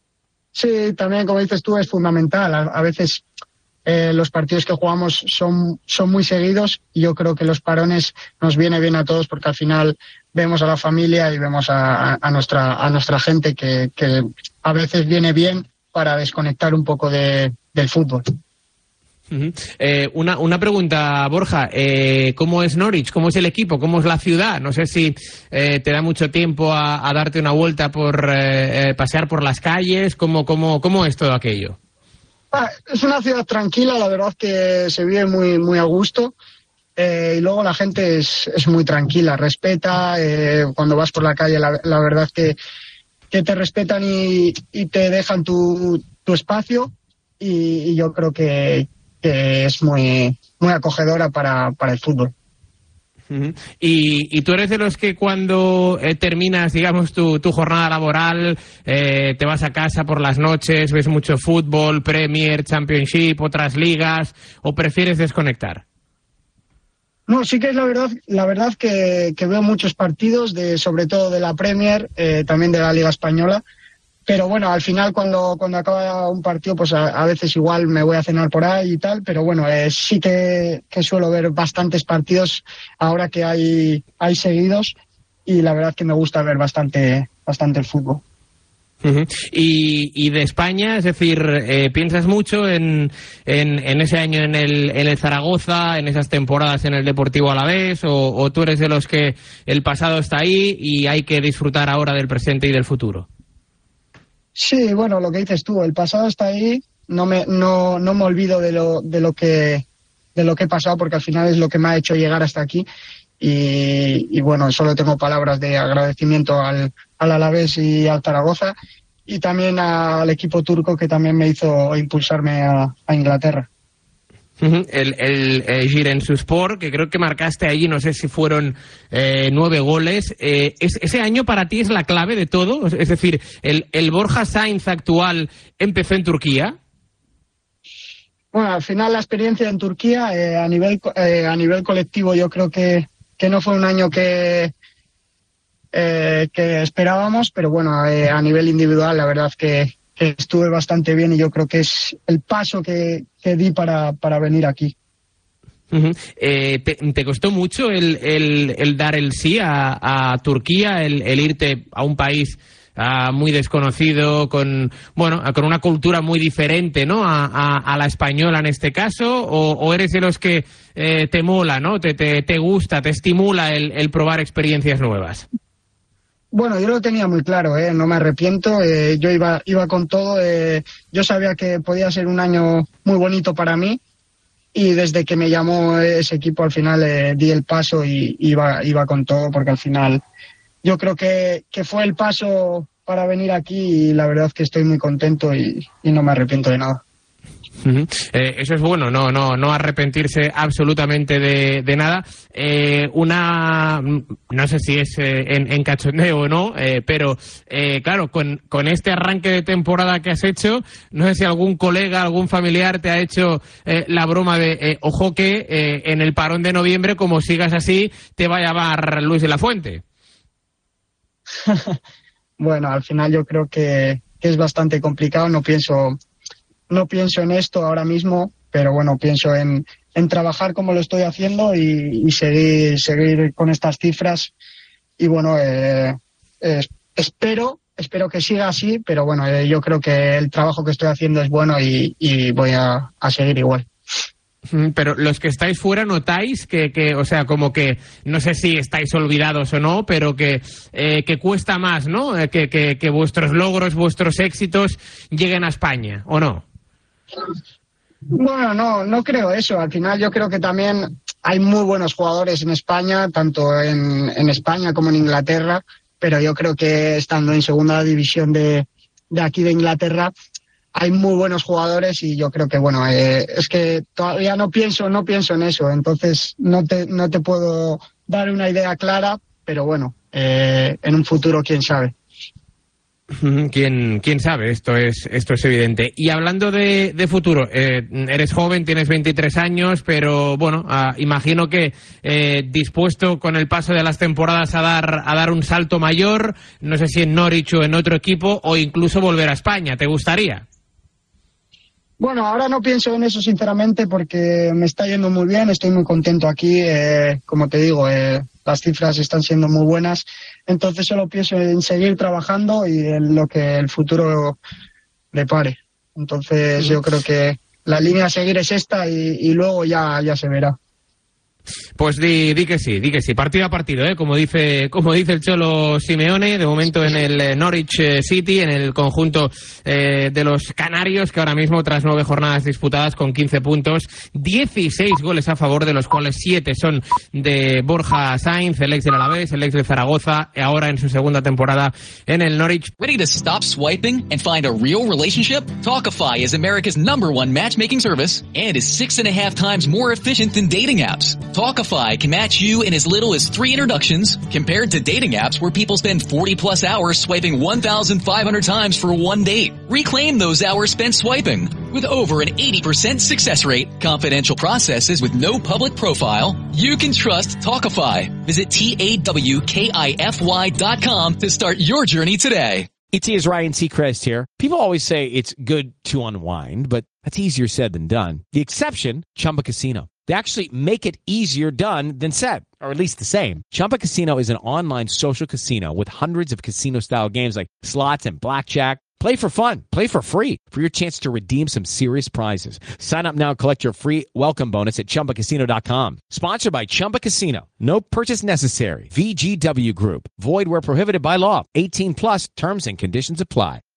Sí, también, como dices tú, es fundamental. A, a veces... Eh, los partidos que jugamos son, son muy seguidos y yo creo que los parones nos viene bien a todos porque al final vemos a la familia y vemos a, a, a, nuestra, a nuestra gente que, que a veces viene bien para desconectar un poco de, del fútbol. Uh-huh. Eh, una, una pregunta, Borja, eh, ¿cómo es Norwich? ¿Cómo es el equipo? ¿Cómo es la ciudad? No sé si eh, te da mucho tiempo a, a darte una vuelta por eh, eh, pasear por las calles. ¿Cómo, cómo, cómo es todo aquello? Ah, es una ciudad tranquila, la verdad que se vive muy, muy a gusto eh, y luego la gente es, es muy tranquila, respeta, eh, cuando vas por la calle la, la verdad que, que te respetan y, y te dejan tu, tu espacio y, y yo creo que, que es muy, muy acogedora para, para el fútbol. Uh-huh. Y, y tú eres de los que cuando eh, terminas, digamos, tu, tu jornada laboral, eh, te vas a casa por las noches, ves mucho fútbol, Premier, Championship, otras ligas, ¿o prefieres desconectar? No, sí que es la verdad, la verdad que, que veo muchos partidos, de sobre todo de la Premier, eh, también de la Liga Española. Pero bueno, al final cuando, cuando acaba un partido, pues a, a veces igual me voy a cenar por ahí y tal, pero bueno, eh, sí que, que suelo ver bastantes partidos ahora que hay, hay seguidos y la verdad que me gusta ver bastante, bastante el fútbol. Uh-huh. Y, y de España, es decir, eh, ¿piensas mucho en, en, en ese año en el, en el Zaragoza, en esas temporadas en el Deportivo Alavés, o, o tú eres de los que el pasado está ahí y hay que disfrutar ahora del presente y del futuro? Sí, bueno, lo que dices tú, el pasado está ahí, no me, no, no me olvido de lo, de lo que, de lo que he pasado porque al final es lo que me ha hecho llegar hasta aquí y, y bueno, solo tengo palabras de agradecimiento al, al Alavés y al Zaragoza y también al equipo turco que también me hizo impulsarme a, a Inglaterra. Uh-huh. El, el eh, Giresunspor, que creo que marcaste allí, no sé si fueron eh, nueve goles. Eh, ¿es, ¿Ese año para ti es la clave de todo? Es decir, ¿el, el Borja Sainz actual empezó en Turquía? Bueno, al final la experiencia en Turquía, eh, a nivel eh, a nivel colectivo, yo creo que, que no fue un año que, eh, que esperábamos, pero bueno, eh, a nivel individual, la verdad que que estuve bastante bien y yo creo que es el paso que, que di para, para venir aquí. Uh-huh. Eh, ¿te, ¿Te costó mucho el, el, el dar el sí a, a Turquía, el, el irte a un país uh, muy desconocido, con bueno, con una cultura muy diferente, ¿no? A, a, a la española en este caso, o, o eres de los que eh, te mola, ¿no? Te, te, te gusta, te estimula el, el probar experiencias nuevas? Bueno, yo lo tenía muy claro, ¿eh? No me arrepiento, eh, yo iba, iba con todo, eh, yo sabía que podía ser un año muy bonito para mí y desde que me llamó ese equipo al final eh, di el paso y iba, iba con todo porque al final yo creo que, que fue el paso para venir aquí y la verdad es que estoy muy contento y, y no me arrepiento de nada. Uh-huh. Eh, eso es bueno, no, no, no arrepentirse absolutamente de, de nada. Eh, una, no sé si es eh, en, en cachondeo o no, eh, pero eh, claro, con, con este arranque de temporada que has hecho, no sé si algún colega, algún familiar te ha hecho eh, la broma de, eh, ojo que eh, en el parón de noviembre, como sigas así, te va a llamar Luis de la Fuente. Bueno, al final yo creo que, que es bastante complicado, no pienso... No pienso en esto ahora mismo, pero bueno, pienso en, en trabajar como lo estoy haciendo y, y seguir, seguir con estas cifras. Y bueno, eh, eh, espero, espero que siga así, pero bueno, eh, yo creo que el trabajo que estoy haciendo es bueno y, y voy a, a seguir igual. Pero los que estáis fuera notáis que, que, o sea, como que, no sé si estáis olvidados o no, pero que, eh, que cuesta más, ¿no? Eh, que, que, que vuestros logros, vuestros éxitos lleguen a España, ¿o no? Bueno, no, no creo eso. Al final yo creo que también hay muy buenos jugadores en España, tanto en, en España como en Inglaterra, pero yo creo que estando en segunda división de, de aquí de Inglaterra, hay muy buenos jugadores y yo creo que, bueno, eh, es que todavía no pienso, no pienso en eso, entonces no te, no te puedo dar una idea clara, pero bueno, eh, en un futuro quién sabe. ¿Quién, quién sabe? Esto es, esto es evidente. Y hablando de, de futuro, eh, eres joven, tienes veintitrés años, pero bueno, ah, imagino que eh, dispuesto con el paso de las temporadas a dar, a dar un salto mayor, no sé si en Norwich o en otro equipo, o incluso volver a España. ¿Te gustaría? Bueno, ahora no pienso en eso sinceramente porque me está yendo muy bien, estoy muy contento aquí, eh, como te digo, eh, las cifras están siendo muy buenas, entonces solo pienso en seguir trabajando y en lo que el futuro depare. Entonces yo creo que la línea a seguir es esta y, y luego ya, ya se verá. Pues di, di que sí, di que sí, partido a partido, ¿eh? como dice como dice el Cholo Simeone, de momento en el Norwich City, en el conjunto eh, de los canarios, que ahora mismo tras nueve jornadas disputadas con quince puntos, dieciséis goles a favor, de los cuales siete son de Borja Sainz, el ex del Alavés, el ex de Zaragoza, ahora en su segunda temporada en el Norwich. Ready to stop swiping and find a real relationship? Talkify is America's number one matchmaking service and is six and a half times more efficient than dating apps. Talkify can match you in as little as three introductions, compared to dating apps where people spend forty plus hours swiping one thousand five hundred times for one date. Reclaim those hours spent swiping. With over an eighty percent success rate, confidential processes with no public profile, you can trust Talkify. Visit T A W K I F Y dot com to start your journey today. It is Ryan Seacrest here. People always say it's good to unwind, but that's easier said than done. The exception, Chumba Casino. They actually make it easier done than said, or at least the same. Chumba Casino is an online social casino with hundreds of casino-style games like slots and blackjack. Play for fun. Play for free for your chance to redeem some serious prizes. Sign up now and collect your free welcome bonus at Chumba Casino dot com. Sponsored by Chumba Casino. No purchase necessary. V G W Group. Void where prohibited by law. eighteen plus terms and conditions apply.